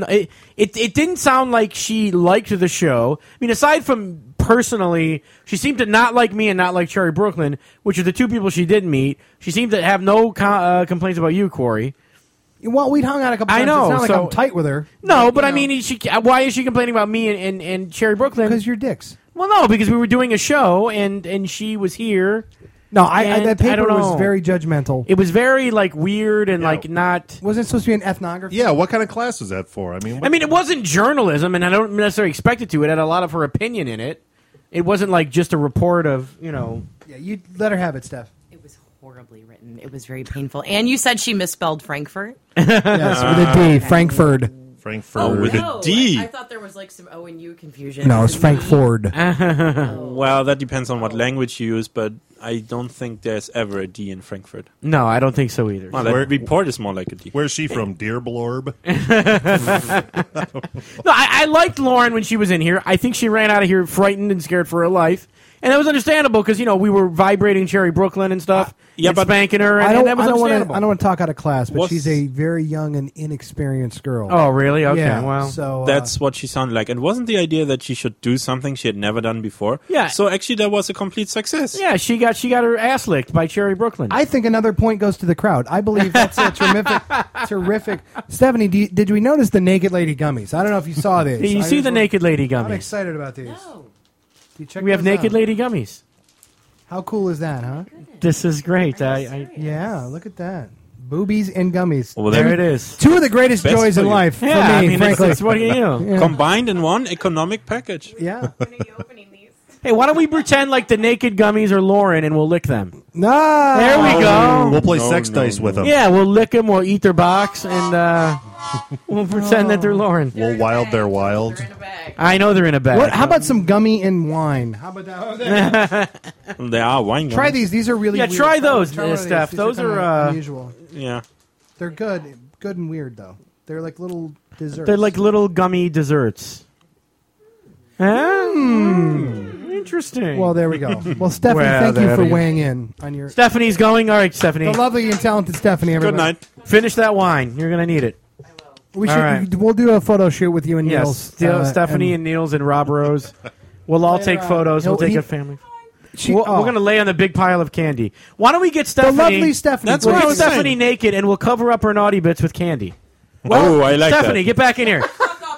it didn't sound like she liked the show. I mean, aside from personally, she seemed to not like me and not like Cherry Brooklyn, which are the two people she did meet. She seemed to have no complaints about you, Corey.
Well, we'd hung out a couple
I
times.
know,
It's not like
so-
I'm tight with her.
No, but
You
I
know.
mean, why is she complaining about me and Cherry Brooklyn?
Because you're dicks.
Well, no, because we were doing a show and she was here.
No,
And
that paper
I don't know.
was very judgmental.
It was very like weird and like not.
Wasn't it supposed to be an ethnography?
Yeah, what kind of class was that for? I mean,
It wasn't journalism, and I don't necessarily expect it to. It had a lot of her opinion in it. It wasn't like just a report of
Yeah, you let her have it, Steph.
It was horribly written. It was very painful. And you said she misspelled Frankfurt.
Yes, with a D, Frankfurt.
Frankfurt.
Oh, with a D.
I thought there was like some O and U confusion.
No, it's Frankfurt.
Well, that depends on what language you use, but I don't think there's ever a D in Frankfurt.
No, I don't think so either.
Well, that report is more like a D.
Where's she from? Deerblorb?
No, I liked Lauren when she was in here. I think she ran out of here frightened and scared for her life. And that was understandable because, we were vibrating Cherry Brooklyn and stuff.
Yeah,
and
but
spanking her. And,
I
and
don't
that was
want
understandable.
to talk out of class, but
What's-
she's a very young and inexperienced girl.
Oh, really? Okay,
yeah,
well.
so
That's what she sounded like. And wasn't the idea that she should do something she had never done before?
Yeah.
So actually, that was a complete success.
Yeah, she got her ass licked by Cherry Brooklyn.
I think another point goes to the crowd. I believe that's a terrific. Stephanie, did we notice the naked lady gummies? I don't know if you saw these.
you
I
see
just
the
want-
naked lady
I'm
gummies.
excited about these.
No.
You check
We have
those
naked
out.
lady gummies.
How cool is that, huh?
This is great. I
Yeah, look at that. Boobies and gummies.
Well,
there
then
it is.
Two of the greatest
Best
joys
for
in
you.
life for
Yeah,
me, frankly.
it's what do you do?
Yeah.
combined in one economic package.
Yeah.
When are you opening these?
Hey, why don't we pretend like the naked gummies are Lauren and we'll lick them?
No.
There we go.
We'll play
No,
sex
no,
dice with them.
Yeah, we'll lick them, we'll eat their box, and we'll pretend that they're Lauren.
We'll wild their wild.
They're in a bag.
I know they're in a bag.
What? How about some gummy and wine? How about that?
They are wine gums.
Try these. These are really
Yeah,
weird.
try those,
Try one of
Steph.
these.
Those
kinda
are,
unusual.
Yeah.
They're good and weird though. They're like little desserts.
They're like little gummy desserts. Interesting.
Well, there we go. Well, Stephanie,
Well,
thank you
there
for
we go.
weighing in on your
Stephanie's going. All right, Stephanie.
the lovely and talented Stephanie.
Good
Everybody.
night.
Finish that wine. You're going to need it.
We
All
should.
right.
We'll do a photo shoot with you and Niels.
Stephanie and Niels and Rob Rose. We'll all take photos. We'll take a family. We're going to lay on the big pile of candy. Why don't we get
the
Stephanie?
lovely Stephanie.
That's
We'll
what
get
I was
Stephanie
saying.
naked, and we'll cover up her naughty bits with candy.
Oh, I like
Stephanie,
that.
get back in here.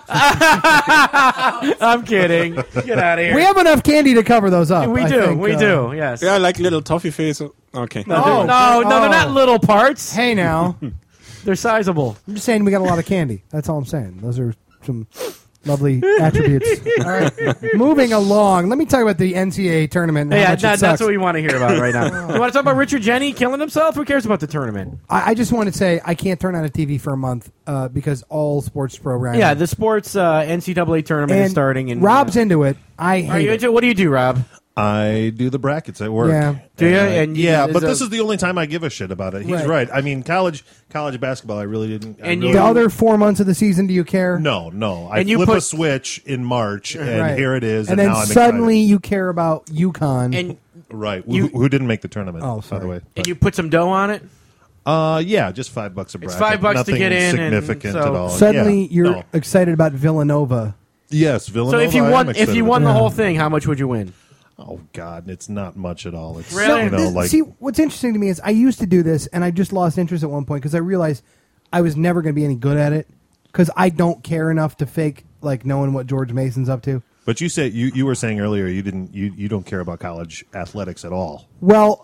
I'm kidding. Get out of here.
We have enough candy to cover those up.
We
I
do.
think,
We do. Yes.
Yeah, like little toffee face. Okay.
No, they're not little parts.
Hey, now
They're sizable.
I'm just saying we got a lot of candy. That's all I'm saying. Those are some lovely attributes. All right, moving along. Let me talk about the NCAA tournament. And how much it
that's
sucks.
what we want to hear about right now. You want to talk about Richard Jenney killing himself? Who cares about the tournament?
I just want to say I can't turn on a TV for a month because all sports programming.
Yeah, the sports NCAA tournament is starting. And
Rob's into it. I
Are
hate
you
it.
into? What do you do, Rob?
I do the brackets at work.
Yeah.
Do you?
And
And
but this is the only time I give a shit about it. He's
Right.
right. I mean, college basketball, I really didn't.
And
I
you-
The
really,
other 4 months of the season, do you care?
no. I
And you
flip
put-
a switch in March, and
Right.
here it is.
And
And
then
now I'm
suddenly you care about UConn.
and
right.
you-
Who didn't make the tournament?
Oh,
by
sorry.
the way.
and you put some dough on it.
Yeah, just $5 a bracket.
It's $5 to
Nothing
get in, and
significant
so-
at all.
Suddenly
Yeah,
you're
no.
excited about Villanova.
Yes, Villanova.
So if you
I am
won,
excited
the
about.
whole thing, how much would you win?
Oh God, it's not much at all. It's
Really?
you know, like
See, what's interesting to me is I used to do this, and I just lost interest at one point because I realized I was never going to be any good at it because I don't care enough to fake like knowing what George Mason's up to.
But you said you were saying earlier you don't care about college athletics at all.
Well,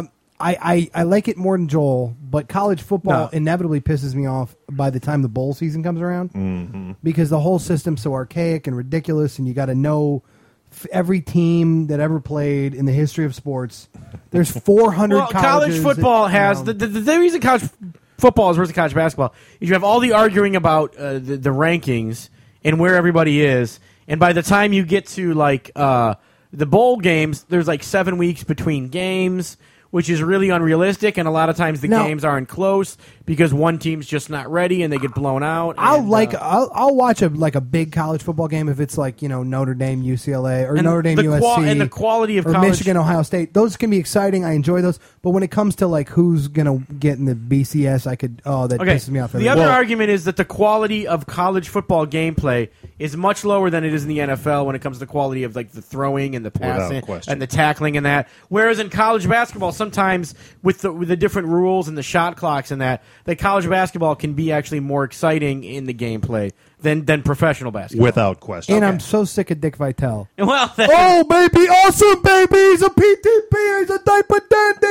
I like it more than Joel, but college football
No.
inevitably pisses me off by the time the bowl season comes around because the whole system's so archaic and ridiculous, and you got to know every team that ever played in the history of sports. There's 400
Well, college
colleges
football
that,
has
you know,
the reason college football is versus college basketball is you have all the arguing about the rankings and where everybody is, and by the time you get to like the bowl games, there's like 7 weeks between games, which is really unrealistic, and a lot of times the
Now-
games aren't close because one team's just not ready and they get blown out.
I'll
and,
I'll watch a big college football game if it's like Notre Dame UCLA or
And
Notre Dame
the
USC
and the quality of
or
college
Michigan Ohio State. Those can be exciting. I enjoy those, but when it comes to like who's gonna get in the BCS, that
Okay.
pisses me off.
The other argument is that the quality of college football gameplay is much lower than it is in the NFL when it comes to the quality of like the throwing and the passing
question.
and the tackling and that. Whereas in college basketball, sometimes with the different rules and the shot clocks and that college basketball can be actually more exciting in the gameplay than professional basketball.
Without question.
And I'm so sick of Dick Vitale.
Well,
Oh baby, awesome baby, he's a PTP, he's a type of dandy.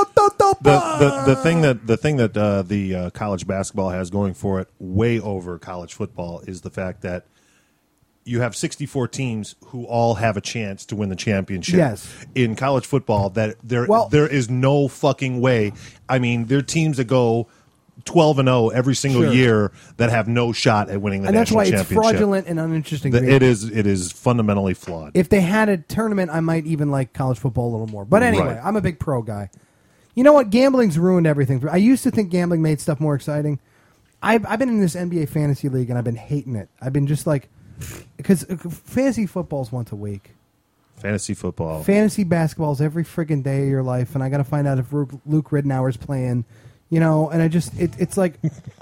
the thing that the college basketball has going for it way over college football is the fact that you have 64 teams who all have a chance to win the championship.
Yes.
In college football, that
Well-
there is no fucking way. I mean, there are teams that go 12-0 every single
Sure.
year that have no shot at winning the
And that's
national
why it's
championship.
fraudulent and uninteresting to me.
It is fundamentally flawed.
If they had a tournament, I might even like college football a little more. But anyway,
Right.
I'm a big pro guy. You know what? Gambling's ruined everything. I used to think gambling made stuff more exciting. I've been in this NBA fantasy league and I've been hating it. I've been just like, because fantasy football's once a week.
Fantasy football.
Fantasy basketball's every friggin' day of your life, and I got to find out if Luke Ridnour's playing. And I just it's like,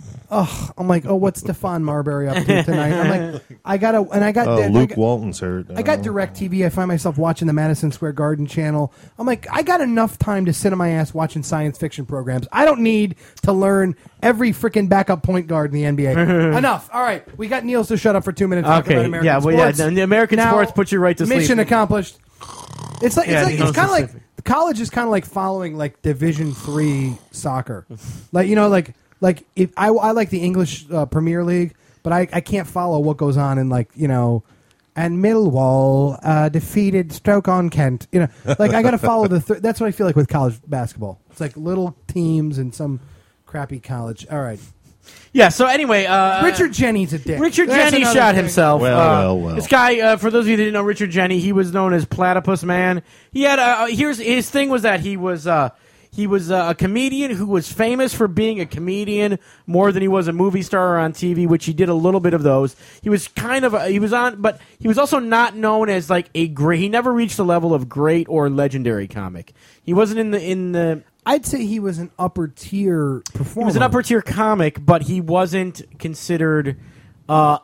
I'm like, what's Stephon Marbury up to tonight? I'm like, I got
Luke Walton's hurt.
I got DirecTV. I find myself watching the Madison Square Garden channel. I'm like, I got enough time to sit on my ass watching science fiction programs. I don't need to learn every freaking backup point guard in the NBA. Enough. All right, we got Niels to shut up for 2 minutes. talking
Okay,
about American
yeah, well,
sports.
yeah, the American
Now,
sports put you right to sleep.
Mission accomplished. It's like
Yeah,
it's
Niels
kind of
is
like college is kind of like following like Division III soccer, like if I like the English Premier League, but I can't follow what goes on in and Millwall defeated Stoke-on-Kent. Like I got to follow that's what I feel like with college basketball. It's like little teams and some crappy college. All right.
Yeah, so anyway...
Richard Jennings a dick.
Richard
That's
Jennings
another
shot
thing.
himself.
Well.
This guy, for those of you that didn't know Richard Jennings, he was known as Platypus Man. He had his thing was that he was a comedian who was famous for being a comedian more than he was a movie star or on TV, which he did a little bit of those. He was but he was also not known as like a great. He never reached the level of great or legendary comic. He wasn't in the.
I'd say he was an upper tier performer.
He was an upper tier comic, but he wasn't considered a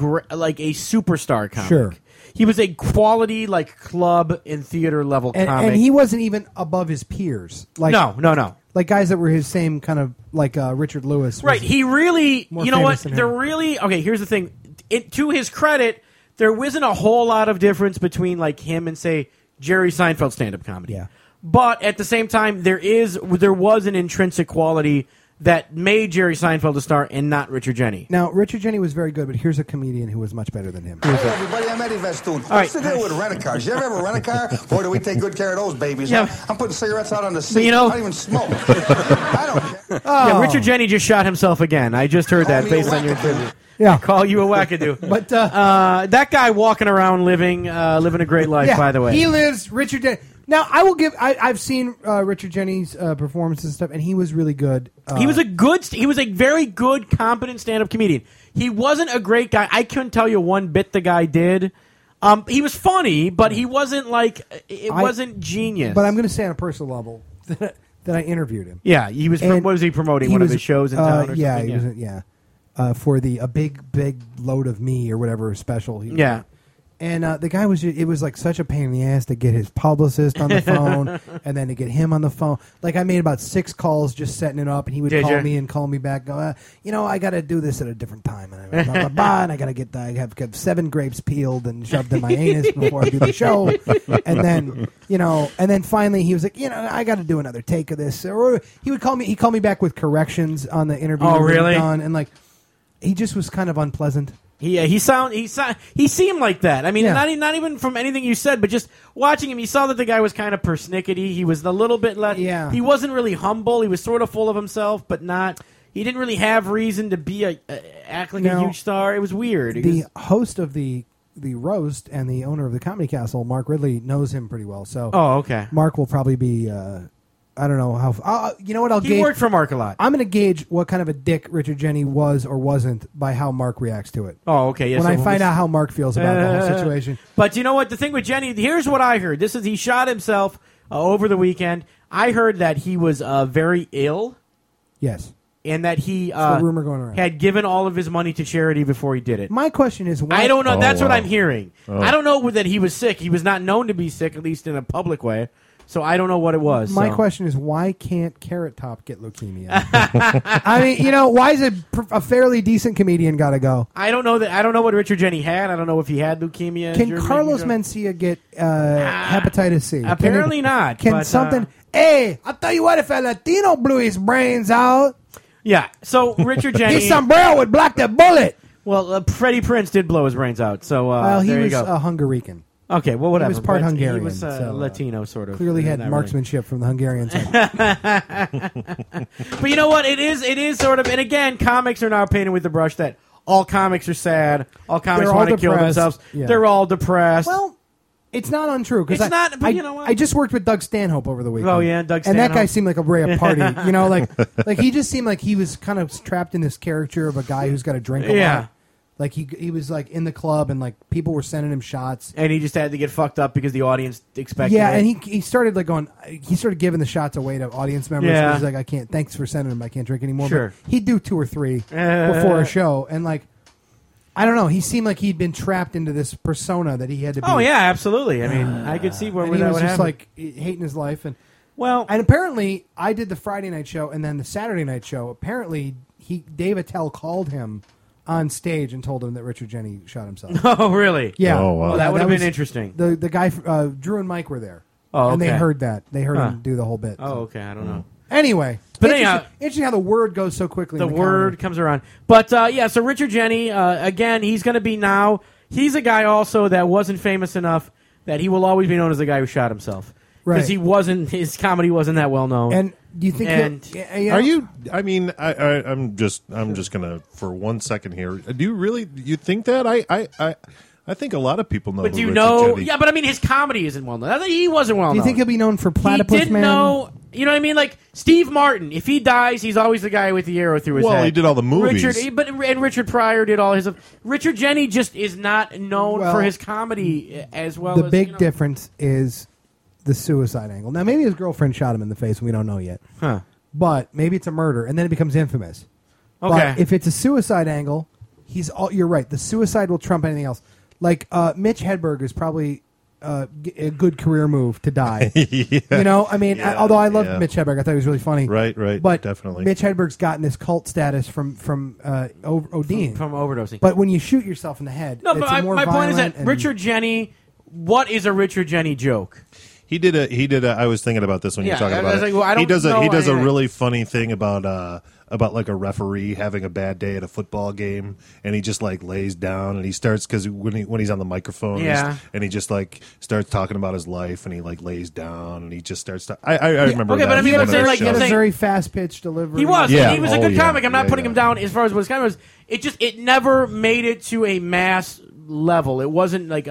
superstar comic.
Sure.
He was a quality like club and theater level comic.
And he wasn't even above his peers. Like
No.
like guys that were his same kind of like Richard Lewis. was-
Right. He really,
more
you know what?
famous than
They're
him.
really, okay, here's the thing. To his credit, there wasn't a whole lot of difference between like him and say Jerry Seinfeld stand-up comedy.
Yeah.
But at the same time, there was an intrinsic quality that made Jerry Seinfeld a star and not Richard Jennings.
Now Richard Jennings was very good, but here's a comedian who was much better than him.
Hey everybody, I'm Eddie Vestoon. What's the deal with rent-a-cars? You ever rent a car? Boy, do we take good care of those babies.
Yeah.
Huh? I'm putting cigarettes out on the seat.
you know-
I don't even smoke. I don't care.
Yeah, Richard Jennings just shot himself again. I just heard that
Call me
based
a
on your
wackadoo.
interview.
Yeah.
Call you a wackadoo.
But
that guy walking around living a great life, by the way.
He lives Richard Jennings. Now, I will give. I've seen Richard Jennings' performances and stuff, and he was really good.
He was a very good, competent stand-up comedian. He wasn't a great guy. I couldn't tell you one bit the guy did. He was funny, but he wasn't wasn't genius.
But I'm going to say on a personal level that I interviewed him.
Yeah, he was. What was he promoting? One of his shows in town, or
yeah,
something?
He was. For a big load of me or whatever special. He was
Yeah.
And the guy was. It was like such a pain in the ass to get his publicist on the phone, and then to get him on the phone. Like I made about 6 calls just setting it up, and he would call me back. Go, I got to do this at a different time, and blah, blah, blah, and I got to get. I have 7 grapes peeled and shoved in my anus before I do the show, and then finally he was like, I got to do another take of this. Or he would call me. He called me back with corrections on the interview.
Oh, really?
Done, and like, he just was kind of unpleasant.
Yeah, he seemed like that. I mean, not even from anything you said, but just watching him, you saw that the guy was kind of persnickety. He was a little bit he wasn't really humble. He was sort of full of himself, but not. He didn't really have reason to be act like a huge star. It was weird.
The host of the roast and the owner of the Comedy Castle, Mark Ridley, knows him pretty well. So,
okay.
Mark will probably be. I don't know how. You know what? I'll gauge.
He worked for Mark a lot.
I'm going to gauge what kind of a dick Richard Jennings was or wasn't by how Mark reacts to it.
Oh, okay. Yes.
When I find out how Mark feels about the whole situation.
But you know what? The thing with Jenny, here's what I heard. He shot himself over the weekend. I heard that he was very ill.
Yes.
And that he
the rumor going around.
Had given all of his money to charity before he did it.
My question is, why?
I don't know. That's what I'm hearing. Oh. I don't know that he was sick. He was not known to be sick, at least in a public way. So I don't know what it was.
My question is, why can't Carrot Top get leukemia? I mean, why is a fairly decent comedian got to go?
I don't know that. I don't know what Richard Jennings had. I don't know if he had leukemia.
Can Carlos Mencia get hepatitis C?
Apparently not.
Can something? Hey, I'll tell you what. If a Latino blew his brains out,
yeah. So Richard Jennings,
his sombrero would block the bullet.
Well, Freddie Prinze did blow his brains out. So
he was
a
Hungarian.
Okay, well, whatever.
He was part Hungarian.
He was Latino, sort of.
Clearly had marksmanship from the Hungarian side.
But you know what? It is sort of, and again, comics are now painted with the brush that all comics are sad, all comics want to kill themselves. Yeah. They're all depressed.
Well, it's not untrue.
It's not, but you know what?
I just worked with Doug Stanhope over the weekend.
Oh, yeah, Doug Stanhope.
And that guy seemed like a ray of party. Like he just seemed like he was kind of trapped in this character of a guy who's got to drink a lot. Like he was like in the club and like people were sending him shots,
and he just had to get fucked up because the audience expected.
Yeah,
it.
and he started like going. He started giving the shots away to audience members.
Yeah.
He's like, I can't. Thanks for sending them. I can't drink anymore.
Sure.
But he'd do 2 or 3 before a show, and like I don't know. He seemed like he'd been trapped into this persona that he had to be.
Oh yeah, absolutely. I mean, I could see where
and he
that
was
would
just
happen.
like hating his life, and
and
apparently I did the Friday night show and then the Saturday night show. Apparently Dave Attell called him on stage and told him that Richard Jennings shot himself.
Oh, really?
Yeah.
Oh, wow.
Well, that would have been interesting.
The guy, Drew and Mike were there.
Oh, okay.
And they heard that. They heard him do the whole bit.
Oh, okay. I don't know.
Anyway.
But
interesting how the word goes so quickly.
The word comes around. But, so Richard Jennings, again, he's going to be now. He's a guy also that wasn't famous enough that he will always be known as the guy who shot himself. Because his comedy wasn't that well known.
And do you think
are you? I mean, I'm just gonna for 1 second here. Do you really? You think that? I think a lot of people know.
But
who
do you
Richard
know?
Jennings.
Yeah, but I mean, his comedy isn't well known. He wasn't well known.
Do you think he'll be known for Platypus
He didn't
Man?
know. You know what I mean? Like Steve Martin. If he dies, he's always the guy with the arrow through his head.
Well, he did all the movies.
Richard Pryor did all his. Richard Jennings just is not known for his comedy as well.
The big difference is the suicide angle. Now, maybe his girlfriend shot him in the face, and we don't know yet.
Huh.
But maybe it's a murder, and then it becomes infamous.
Okay.
But if it's a suicide angle, you're right. The suicide will trump anything else. Like, Mitch Hedberg is probably a good career move to die.
Yeah.
You know? I mean, although I loved Mitch Hedberg. I thought he was really funny.
Right,
but
definitely.
Mitch Hedberg's gotten this cult status from ODing.
From overdosing.
But when you shoot yourself in the head,
No,
it's
but
more
my point is
violent
that Richard Jennings, what is a Richard Jennings joke?
He did a. I was thinking about this when you were talking about it.
Well, I don't
he does
know
a really funny thing about like a referee having a bad day at a football game, and he just like lays down and he starts because when he's on the microphone, and he just like starts talking about his life, and he like lays down and he just starts. I remember.
Okay,
that.
but I mean, I'm saying, like,
he had a very fast pitch delivery.
He was.
Yeah.
He was a good comic. I'm not putting him down as far as what his comic was. It never made it to a mass level. It wasn't like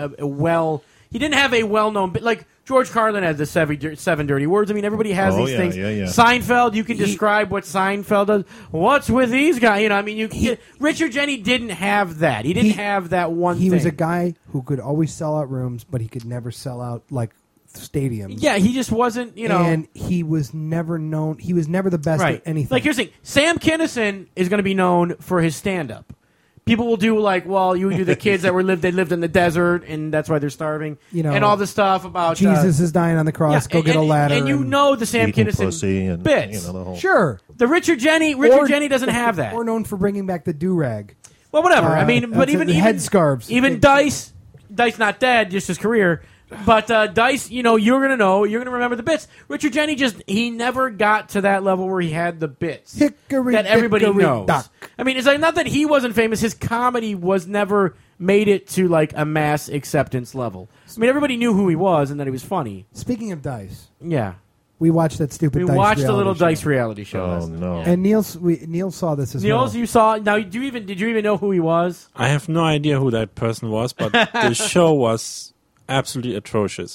he didn't have a well-known, like George Carlin had the seven dirty words. I mean, everybody has these things.
Yeah.
Seinfeld, you can describe what Seinfeld does. What's with these guys? You know, I mean, Richard Jeni didn't have that. He didn't have that one thing.
He was a guy who could always sell out rooms, but he could never sell out, like, stadiums.
Yeah, he just wasn't,
And he was never known. He was never the best at anything.
Like, here's the thing. Sam Kinison is going to be known for his stand-up. People will do like, well, you do the kids that lived in the desert, and that's why they're starving, and all this stuff about
Jesus is dying on the cross. Go get a ladder,
and you know the Sam Kinison bits.
The whole...
Sure,
the Richard Jeni doesn't have that.
Or known for bringing back the do-rag.
Well, whatever. I mean, but even
headscarves.
Even Dice not dead, just his career. But Dice, you're going to know, you're going to remember the bits. Richard Jeni he never got to that level where he had the bits that everybody knows.
Duck.
I mean, it's like not that he wasn't famous. His comedy was never made it to like a mass acceptance level. I mean, everybody knew who he was and that he was funny.
Speaking of Dice,
yeah,
we watched that stupid.
We watched the little
show.
Dice reality show.
Oh no!
And Neil saw this as well.
Niels, you saw? Now, did you even know who he was?
I have no idea who that person was, but the show was absolutely atrocious.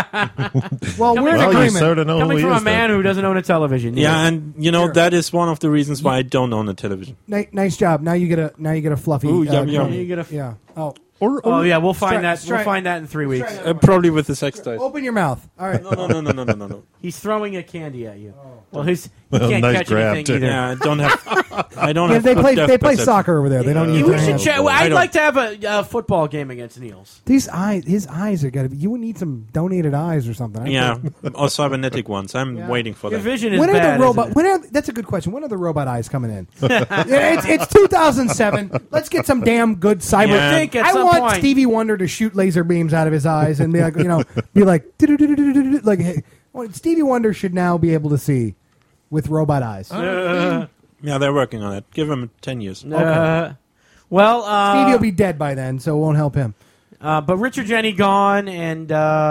Well, we're in agreement.
Coming from a man who doesn't own a television.
Yeah, and that is one of the reasons why I don't own a television.
Nice job. Now you get a fluffy.
Ooh, yum, yum.
You get a
yeah.
Oh yeah, we'll find that. We'll find that in 3 weeks.
Probably with the sex toys.
Open your mouth. All right.
No.
He's throwing a candy at you. Well, he can't
nice
catch
grab,
anything either.
Yeah, I don't have.
They play soccer over there. They don't need.
We should check. I'd like to have a football game against Niels.
His eyes are gotta be. You would need some donated eyes or something.
Yeah, or cybernetic ones. I'm waiting for
Your
that.
vision is
when
bad.
Are the robot? That's a good question. When are the robot eyes coming in? It's 2007. Let's get some damn good cyber.
Yeah.
I want Stevie Wonder to shoot laser beams out of his eyes and be like, like, hey, Stevie Wonder should now be able to see with robot eyes.
Yeah, they're working on it. Give him 10 years.
Well,
Stevie will be dead by then, so it won't help him.
But Richard Jeni gone, and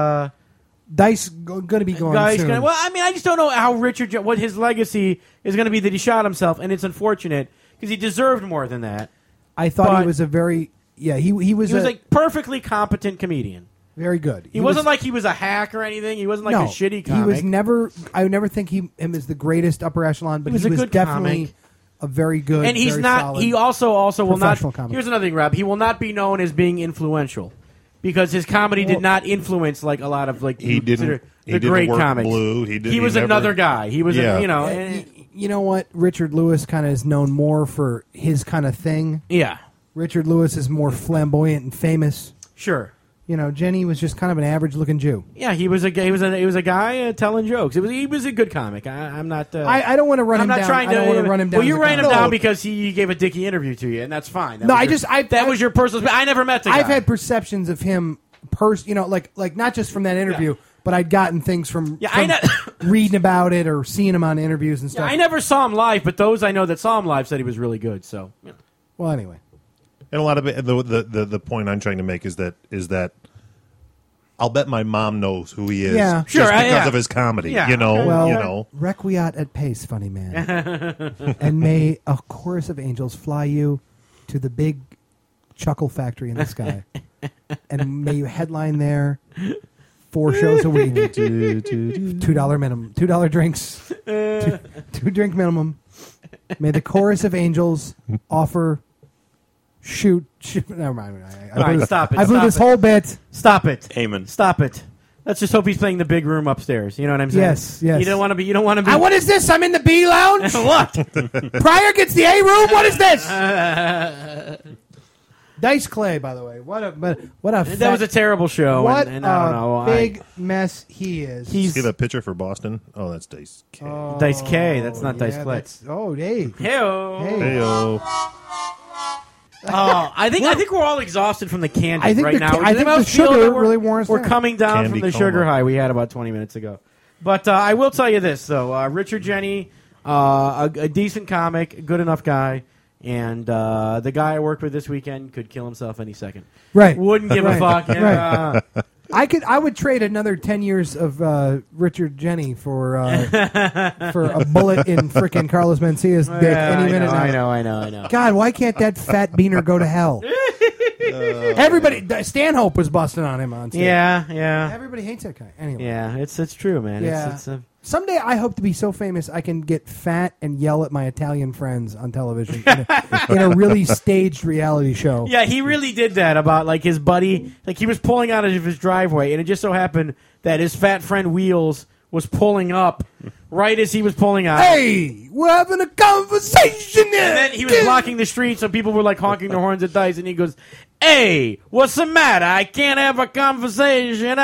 Dice going to be gone soon.
Well, I mean, I just don't know how what his legacy is going to be that he shot himself, and it's unfortunate because he deserved more than that.
I thought he was a very he was
a perfectly competent comedian.
Very good.
He wasn't like he was a hack or anything. He wasn't like a shitty comic.
He was never. I would never think him as the greatest upper echelon, but he was definitely
comic.
A very good.
And he's
very
not.
solid
He also will not.
comic.
Here's another thing, Rob. He will not be known as being influential because his comedy did not influence like a lot of like
he didn't.
The great
work
comics.
Blue.
He was another guy. He was
you know what? Richard Lewis kind of is known more for his kind of thing.
Yeah.
Richard Lewis is more flamboyant and famous.
Sure.
Jeni was just kind of an average-looking Jew.
Yeah, he was a guy telling jokes. He was a good comic. I'm not.
I don't want to run him down.
I
don't want to run him down.
Well, you're running him down because he gave a dicky interview to you, and that's fine.
That
was your personal. I never met the guy.
I've had perceptions of him, like not just from that interview, but I'd gotten things from reading about it or seeing him on interviews and stuff.
I never saw him live, but those I know that saw him live said he was really good. So,
well, anyway.
And a lot of it, the point I'm trying to make is that I'll bet my mom knows who he is,
yeah,
just because of his comedy.
Yeah.
Requiat at pace, funny man, and may a chorus of angels fly you to the big chuckle factory in the sky, and may you headline there 4 shows a week, $2 minimum, $2 drinks, two drink minimum. May the chorus of angels offer. Shoot. Never mind.
Stop it.
I blew this whole bit.
Stop it.
Amen.
Stop it. Let's just hope he's playing the big room upstairs. You know what I'm saying?
Yes.
You don't want to be.
What is this? I'm in the B lounge.
What?
Pryor gets the A room. What is this? Dice Clay, by the way. What a.
That was a terrible show.
What
and I don't know.
Big mess he is.
See that picture for Boston? Oh, that's Dice K.
Dice K. That's not Dice Clay.
Hey.
Hey-o.
Hey-o.
I think we're all exhausted from the candy
I think
right
the-
now.
I think the sugar really wore us
We're
down.
coming down
Candy
from the
coma.
sugar high we had about 20 minutes ago. But I will tell you this, though. Richard Jeni, a decent comic, good enough guy, and the guy I worked with this weekend could kill himself any second.
Right.
Wouldn't give a fuck.
Right. I would trade another 10 years of Richard Jeni for a bullet in frickin' Carlos Mencia's dick any minute now.
I know.
God, why can't that fat beaner go to hell? Everybody, Stanhope was busting on him on stage.
Yeah.
Everybody hates that guy. Anyway.
Yeah, it's true, man.
Yeah.
It's
Someday I hope to be so famous I can get fat and yell at my Italian friends on television in a really staged reality show.
Yeah, he really did that about like his buddy. Like he was pulling out of his driveway, and it just so happened that his fat friend Wheels was pulling up right as he was pulling out.
Hey, we're having a conversation here.
And then he was blocking the street, so people were like honking their horns at Dice, and he goes, "Hey, what's the matter? I can't have a conversation,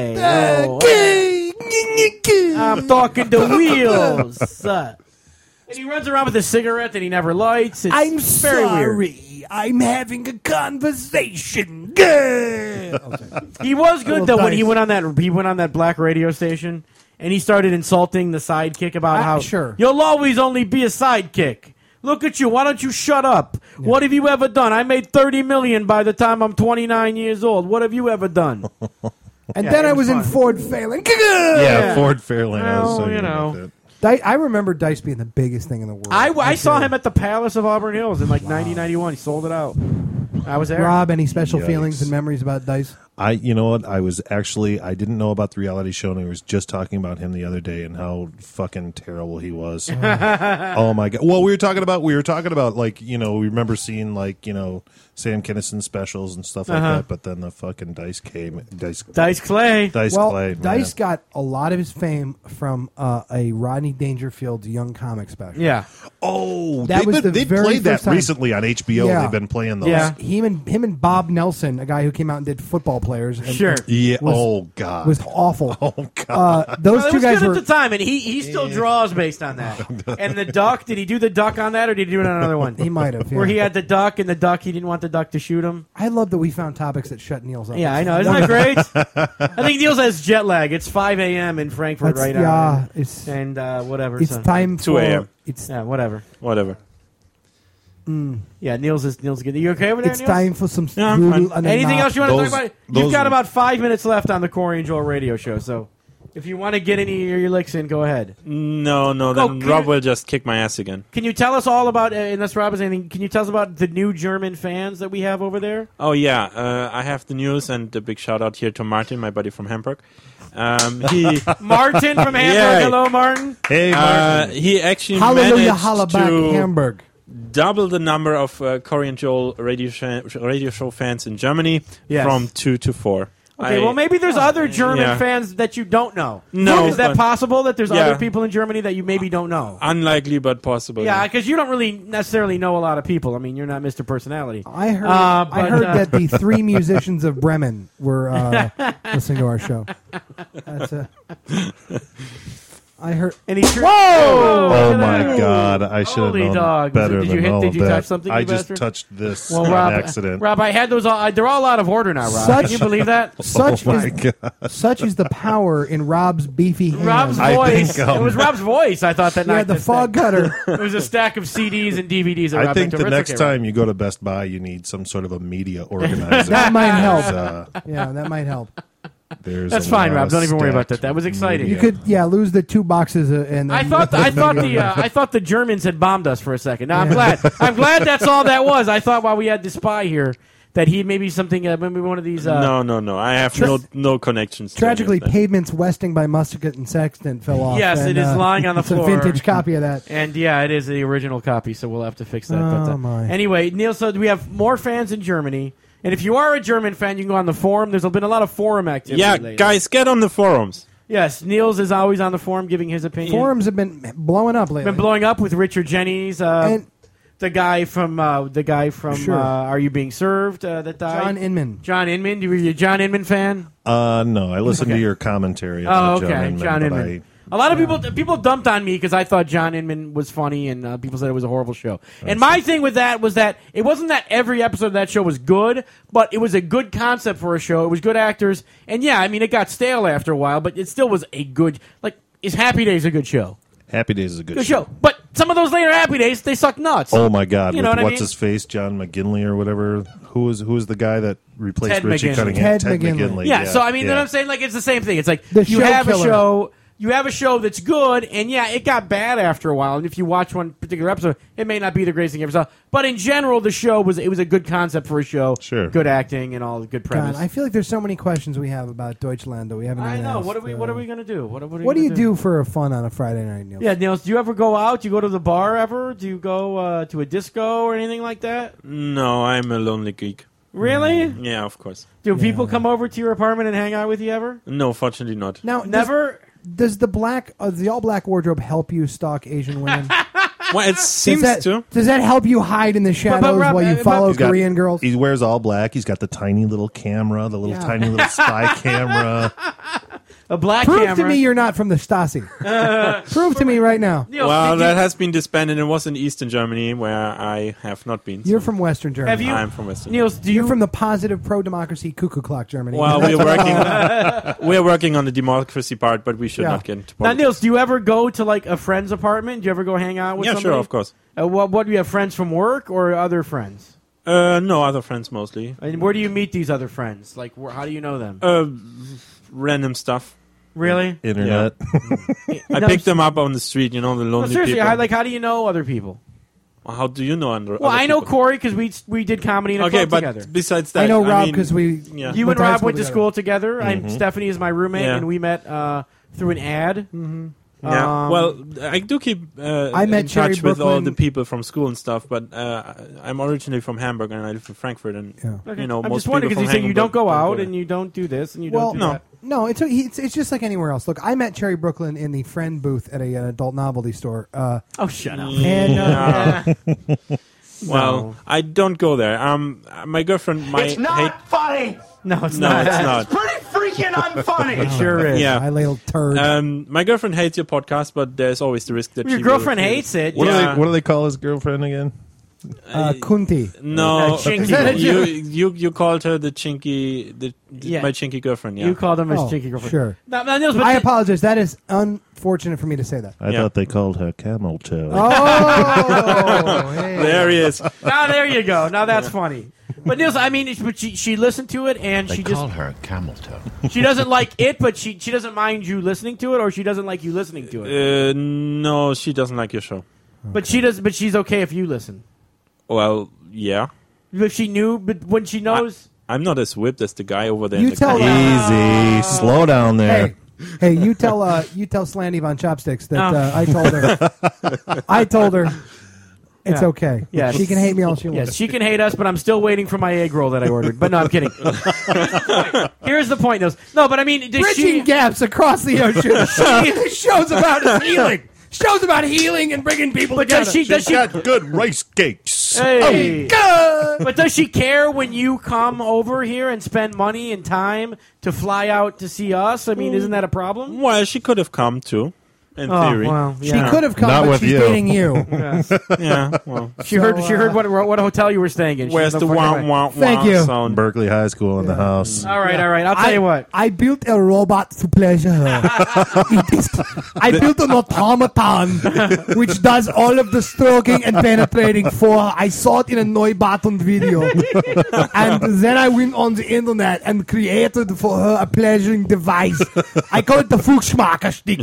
I'm talking to Wheels." And he runs around with a cigarette that he never lights. It's
I'm
very
sorry.
weird.
I'm having a conversation. Good.
He was good
Little
though when
Dice.
he went on that black radio station and he started insulting the sidekick about how
sure.
you'll always only be a sidekick. Look at you. Why don't you shut up? Yeah. What have you ever done? I made $30 million by the time I'm 29 years old. What have you ever done?
And then I was in Ford Fairlane.
Yeah, Ford Fairlane.
Well, you know.
I remember Dice being the biggest thing in the world.
I saw him at the Palace of Auburn Hills in like 1991. He sold it out. I was there.
Rob, any special
Yikes.
feelings and memories about Dice?
You know what? I didn't know about the reality show, and I was just talking about him the other day and how fucking terrible he was. Oh my god! Well, we were talking about like we remember seeing like Sam Kinison specials and stuff like that, but then the fucking Dice Clay.
Dice got a lot of his fame from a Rodney Dangerfield's Young Comic special.
Yeah.
Oh,
they
played that recently on HBO.
Yeah.
They've been playing those.
Yeah, him and Bob Nelson, a guy who came out and did football players. And,
Sure.
Yeah.
Was,
God.
Was awful.
Oh God.
Those two
was
guys
good
were
at the time, and he still draws based on that. And the duck, did he do the duck on that, or did he do it on another one?
He might have. Yeah.
Where he had the duck, and the duck, he didn't want the duck to shoot him.
I love that we found topics that shut Niels up.
Yeah, I know. Isn't that great? I think Niels has jet lag. It's 5 a.m. in Frankfurt right now. And whatever.
It's time for
2 a.m.
Whatever.
Mm.
Yeah, Niels is good. You okay over there,
It's
Niels?
time for some.
Anything else you want to talk about? You've
those-
got about 5 minutes left on the Corey and Joel radio show, so if you want to get any of your licks in, go ahead.
No, then Rob will just kick my ass again.
Can you tell us all about, unless Rob has anything, can you tell us about the new German fans that we have over there?
Oh, yeah. I have the news, and a big shout-out here to Martin, my buddy from Hamburg.
Martin from Hamburg.
Yeah.
Hello, Martin.
Hey, Martin.
He actually
Hallelujah,
managed
Hollaback,
to
Hamburg.
double the number of Corey and Joel radio show fans in Germany from 2 to 4.
Okay, well, maybe there's other German fans that you don't know.
No,
Is that
but-
possible that there's
Yeah.
other people in Germany that you maybe don't know?
Unlikely, but possible.
Yeah, because you don't really necessarily know a lot of people. I mean, you're not Mr. Personality.
I heard that the three musicians of Bremen were listening to our show. That's I heard.
And he's
Whoa!
Oh my God! I should have
Holy
known
dog.
better
Did you
than
hit-
all
did
of
you
that.
touch something, you
I just
bastard?
touched this
Well,
on
Rob,
accident.
Rob, I had those all. They're all out of order now, Rob. Can you believe that?
Such
Oh my
is
God.
such is the power in Rob's beefy hands.
Rob's
I
voice.
think,
It was Rob's voice. I thought that
Yeah,
night.
the fog cutter.
It was a stack of CDs and DVDs. That
I
Rob
think
picked
the
up.
next
It's okay, Rob.
time you go to Best Buy, you need some sort of a media organizer.
That might help.
Uh,
Yeah, that might help.
That's fine, Rob. Don't even worry about that. That was exciting.
You could, lose the 2 boxes and.
I thought the Germans had bombed us for a second. Now I'm glad. I'm glad that's all that was. I thought while we had the spy here that he maybe something maybe one of these.
No. I have no connections.
Tragically,
to any of
Pavements Westing by Muscat and Sexton fell off.
Yes,
and,
it is lying on the
it's
floor.
a vintage copy of that.
And yeah, it is the original copy, so we'll have to fix that.
Oh, my.
Anyway, Neil, so we have more fans in Germany. And if you are a German fan, you can go on the forum. There's been a lot of forum activity
Yeah,
lately.
guys, get on the forums.
Yes, Niels is always on the forum giving his opinion.
Forums have been blowing up lately.
Been blowing up with Richard Jennings,
And-
the guy from
Sure.
Are You Being Served that died?
John Inman.
John Inman. Were you a John Inman fan?
no, I listened to your commentary.
Oh,
about
okay. John
but
Inman. A lot of people dumped on me because I thought John Inman was funny, and people said it was a horrible show. And my thing with that was that it wasn't that every episode of that show was good, but it was a good concept for a show. It was good actors, and yeah, I mean, it got stale after a while, but it still was a good. Like, is Happy Days a good show?
Happy Days is a
good show. But some of those later Happy Days, they suck nuts.
Oh my God!
You know
What's
what I mean?
his face? John McGinley or whatever. Who is the guy that replaced
Ted
Richie
McGinley.
Cunningham?
Ted McGinley.
Yeah, so I mean, you know what I'm saying? Like, it's the same thing. It's like
The
you
show
have a
killer.
show. You have a show that's good, and yeah, it got bad after a while. And if you watch one particular episode, it may not be the greatest thing you ever saw. But in general, the show was a good concept for a show.
Sure.
Good acting and all the good premise.
God, I feel like there's so many questions we have about Deutschland that we haven't.
I
even
know.
asked.
What are we going to do? What
What do you do for fun on a Friday night, Neil?
Yeah, Niels, do you ever go out? Do you go to the bar ever? Do you go to a disco or anything like that?
No, I'm a lonely geek.
Really?
Yeah, of course.
Do people come over to your apartment and hang out with you ever?
No, fortunately not.
Now,
Never?
Does the all black wardrobe help you stalk Asian women?
Well, it seems to.
Does that help you hide in the shadows
Rob,
while you follow
He's got-
Korean girls?
He wears all black. He's got the tiny little camera, the little
Yeah.
tiny little spy camera.
A black
Prove
camera.
to me you're not from the Stasi. Prove to me right now.
Niels,
Well,
did
that
you-
has been disbanded. It was in Eastern Germany, where I have not been.
You're
so
from Western Germany.
Have you-
I'm from Western.
Niels, do you
You're from the positive pro-democracy cuckoo clock Germany.
Well, we're working on the democracy part, but we should
Yeah.
not get into
Now,
politics.
Niels, do you ever go to like a friend's apartment? Do you ever go hang out with
Yeah,
somebody?
sure, of course.
What do you have, friends from work or other friends?
No, other friends mostly.
And where do you meet these other friends? Like, how do you know them?
Random stuff.
Really?
Internet.
I
No,
picked them up on the street, you know, the
No,
lonely
seriously,
people.
how do you know other people?
Well, how do you know other
Well, I know
people?
Corey because we did comedy in a
Okay,
club
but
together.
besides that,
I know Rob
mean,
because we.
Yeah.
You
went
and
to high
Rob
school
went to
together.
school together. I'm Stephanie is my roommate,
Yeah.
and we met through an ad.
Yeah, well, I do keep
I met
in
Cherry
touch with all
Brooklyn.
the people from school and stuff, but I'm originally from Hamburg and I live in Frankfurt, and you know,
I'm
most
just wondering
people
because
from
you say you don't
Hamburg
go out
there.
and you don't do this and you
Well,
don't do that.
no, it's just like anywhere else. Look, I met Cherry Brooklyn in the friend booth at an adult novelty store.
Oh, shut up.
And
Well, I don't go there. My girlfriend might hate.
funny.
No, it's
No,
not.
it's not.
Pretty freaking unfunny.
It sure is.
Yeah.
I little turd.
My girlfriend hates your podcast, but there's always the risk that
Your
she
girlfriend
will-
hates it.
What,
Yeah.
do they call his girlfriend again?
Kunti.
No,
Chinky.
you called her the chinky,
Yeah.
my chinky girlfriend. Yeah,
You called him his
Oh,
cheeky girlfriend.
sure.
No, Niels, but
I apologize. That is unfortunate for me to say that.
I
Yeah.
thought they called her Camel Toe.
Oh, hey.
there he is.
now there you go. Now that's funny. But Niels, I mean, but she listened to it and she just
her Camel Toe.
she doesn't like it, but she doesn't mind you listening to it, or she doesn't like you listening to it.
No, she doesn't like your show.
But she does. But she's okay if you listen.
Well, yeah.
If she knew, but when she knows,
I'm not as whipped as the guy over there.
You
in the
tell
corner.
Easy. Slow down there.
Hey, you tell Slandy Von Chopsticks that I told her it's
Yeah.
okay.
Yeah.
She can hate me all she wants.
yes, she can hate us, but I'm still waiting for my egg roll that I ordered. But no, I'm kidding. Here's the point, Niels. No, but I mean, does
Bridging
she?
gaps across the ocean. This show's about healing. Show's about healing and bringing people
But
together.
does she? Does she?
Got good rice cakes.
Hey.
Good.
But does she care when you come over here and spend money and time to fly out to see us? I mean, isn't that a problem?
Well, she could have come too, in
Oh,
theory.
well,
She
yeah.
could have come,
Not
but
with
she's
you.
dating you.
Yeah. Well,
She heard what hotel you were staying in. She
where's
has
the
no fucking
wah
idea.
wah wah
Thank you.
sound?
Berkeley High School in the house.
All right. I'll tell you what.
I built a robot to pleasure her. I built an automaton which does all of the stroking and penetrating for her. I saw it in a Neubaton video. And then I went on the internet and created for her a pleasuring device. I call it the Fuchsmacher stick.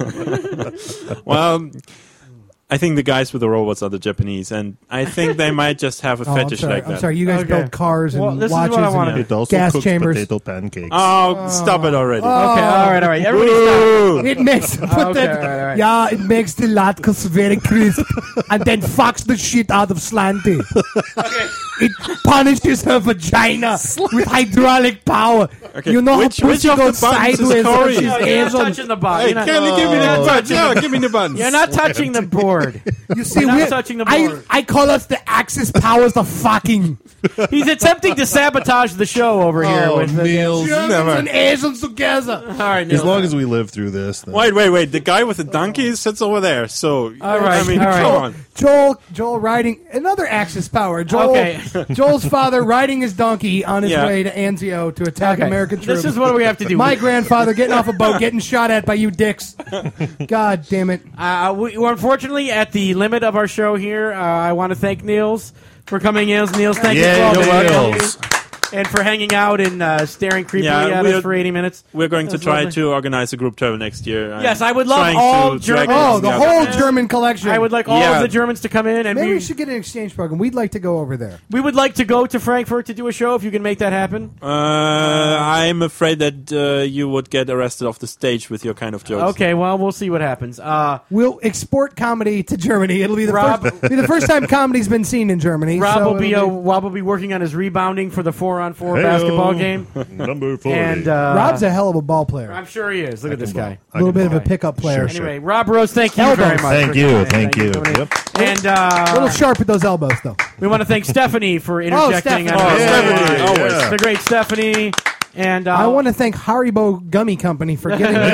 Well, I think the guys with the robots are the Japanese, and I think they might just have a fetish like that.
I'm sorry, you guys
Okay.
build cars and
Well, this is
watches
what I
and
wanna-
It also
gas
cooks
chambers.
potato pancakes.
Oh, stop it already.
Okay. All right. Everybody stop.
Ooh.
It makes
Okay, all right.
yeah, it makes the latkes very crisp, and then fucks the shit out of Slanty. It punishes her vagina with hydraulic power.
Okay,
You know
which
her pussy
of the
goes
buttons is
sideways.
Corey?
She's
You're not
Asian.
touching the button.
Hey,
You're not-
Kenny, give me the buttons. Yeah, give me the buttons.
You're not touching the board.
You see,
You're not
we're-
touching the board.
I call us the Axis powers of fucking.
He's attempting to sabotage the show over here.
Oh,
with the,
Niels.
Germans and Asians together.
all right,
As
Niels.
long as we live through this. Then.
Wait. The guy with the donkey sits over there. So,
All right,
I mean,
all right.
come on.
Joel riding another Axis power. Joel,
Okay.
Joel's father riding his donkey on his
Yeah.
way to Anzio to attack
Okay.
American troops.
This is what we have to do.
My grandfather getting off a boat, getting shot at by you dicks. God damn it!
We're unfortunately at the limit of our show here. I want to thank Niels for coming in. Niels, thank you for all
Yeah,
the
Niels.
and for hanging out and staring creepily
Yeah,
at
we're-
us for 80 minutes.
We're going to
That's
try
lovely.
to organize a group travel next year.
Yes,
I'm
I would love
trying
all
to
German-
drag
Oh,
it
the
together.
whole German collection.
I would like all
Yeah.
of the Germans to come in, and
Maybe we
we
should get an exchange program. We'd like to go over there.
would like to go to Frankfurt to do a show if you can make that happen.
I'm afraid that you would get arrested off the stage with your kind of jokes.
Okay, well, we'll see what happens.
We'll export comedy to Germany. It'll be the
Rob-
first time comedy's been seen in Germany.
Rob
so
Rob will be working on his rebounding for the 4-on-4
Heyo.
basketball game.
Number 40.
And
Rob's a hell of a ball player.
I'm sure he is. Look at this guy.
A little bit of a pickup player.
Sure.
Anyway, Rob Rose, thank you
Elbows.
very much.
Thank
for
you.
coming.
Thank you.
for coming in.
Yep.
And
A little sharp with those elbows, though.
we want to thank Stephanie for interjecting.
Stephanie.
on
Oh,
our
Stephanie,
show.
always.
The great Stephanie. And
I want to thank Haribo Gummy Company for giving me,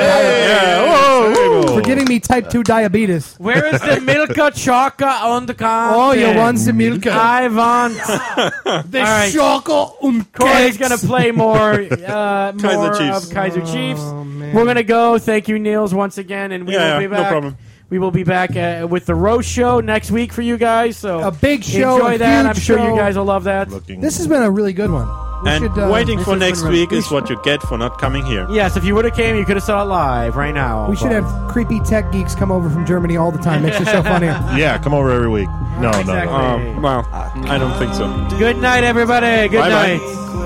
Whoa.
for giving me type 2 diabetes.
Where is the Milka Choca on the con?
Oh, you want some milk?
I want.
The
All right.
choco und
Corey's
cakes.
going to play more
Chiefs.
of Kaiser Chiefs.
man.
We're going to go. Thank you, Niels, once again. And we will be
no
back.
problem.
We will be back with the roast show next week for you guys. So
A big show,
Enjoy
a
that. I'm
huge
sure
show.
you guys will love that.
This has been a really good one. We
And
should,
waiting
this
for
has
next
been
week
we
is what you get for not coming here.
Yes, if you would have came, you could have saw it live right now.
We should have creepy tech geeks come over from Germany all the time. Makes the show funnier.
Yeah, come over every week. No,
Exactly.
no.
Well, I don't think so.
Good night, everybody. Good
Bye-bye.
night.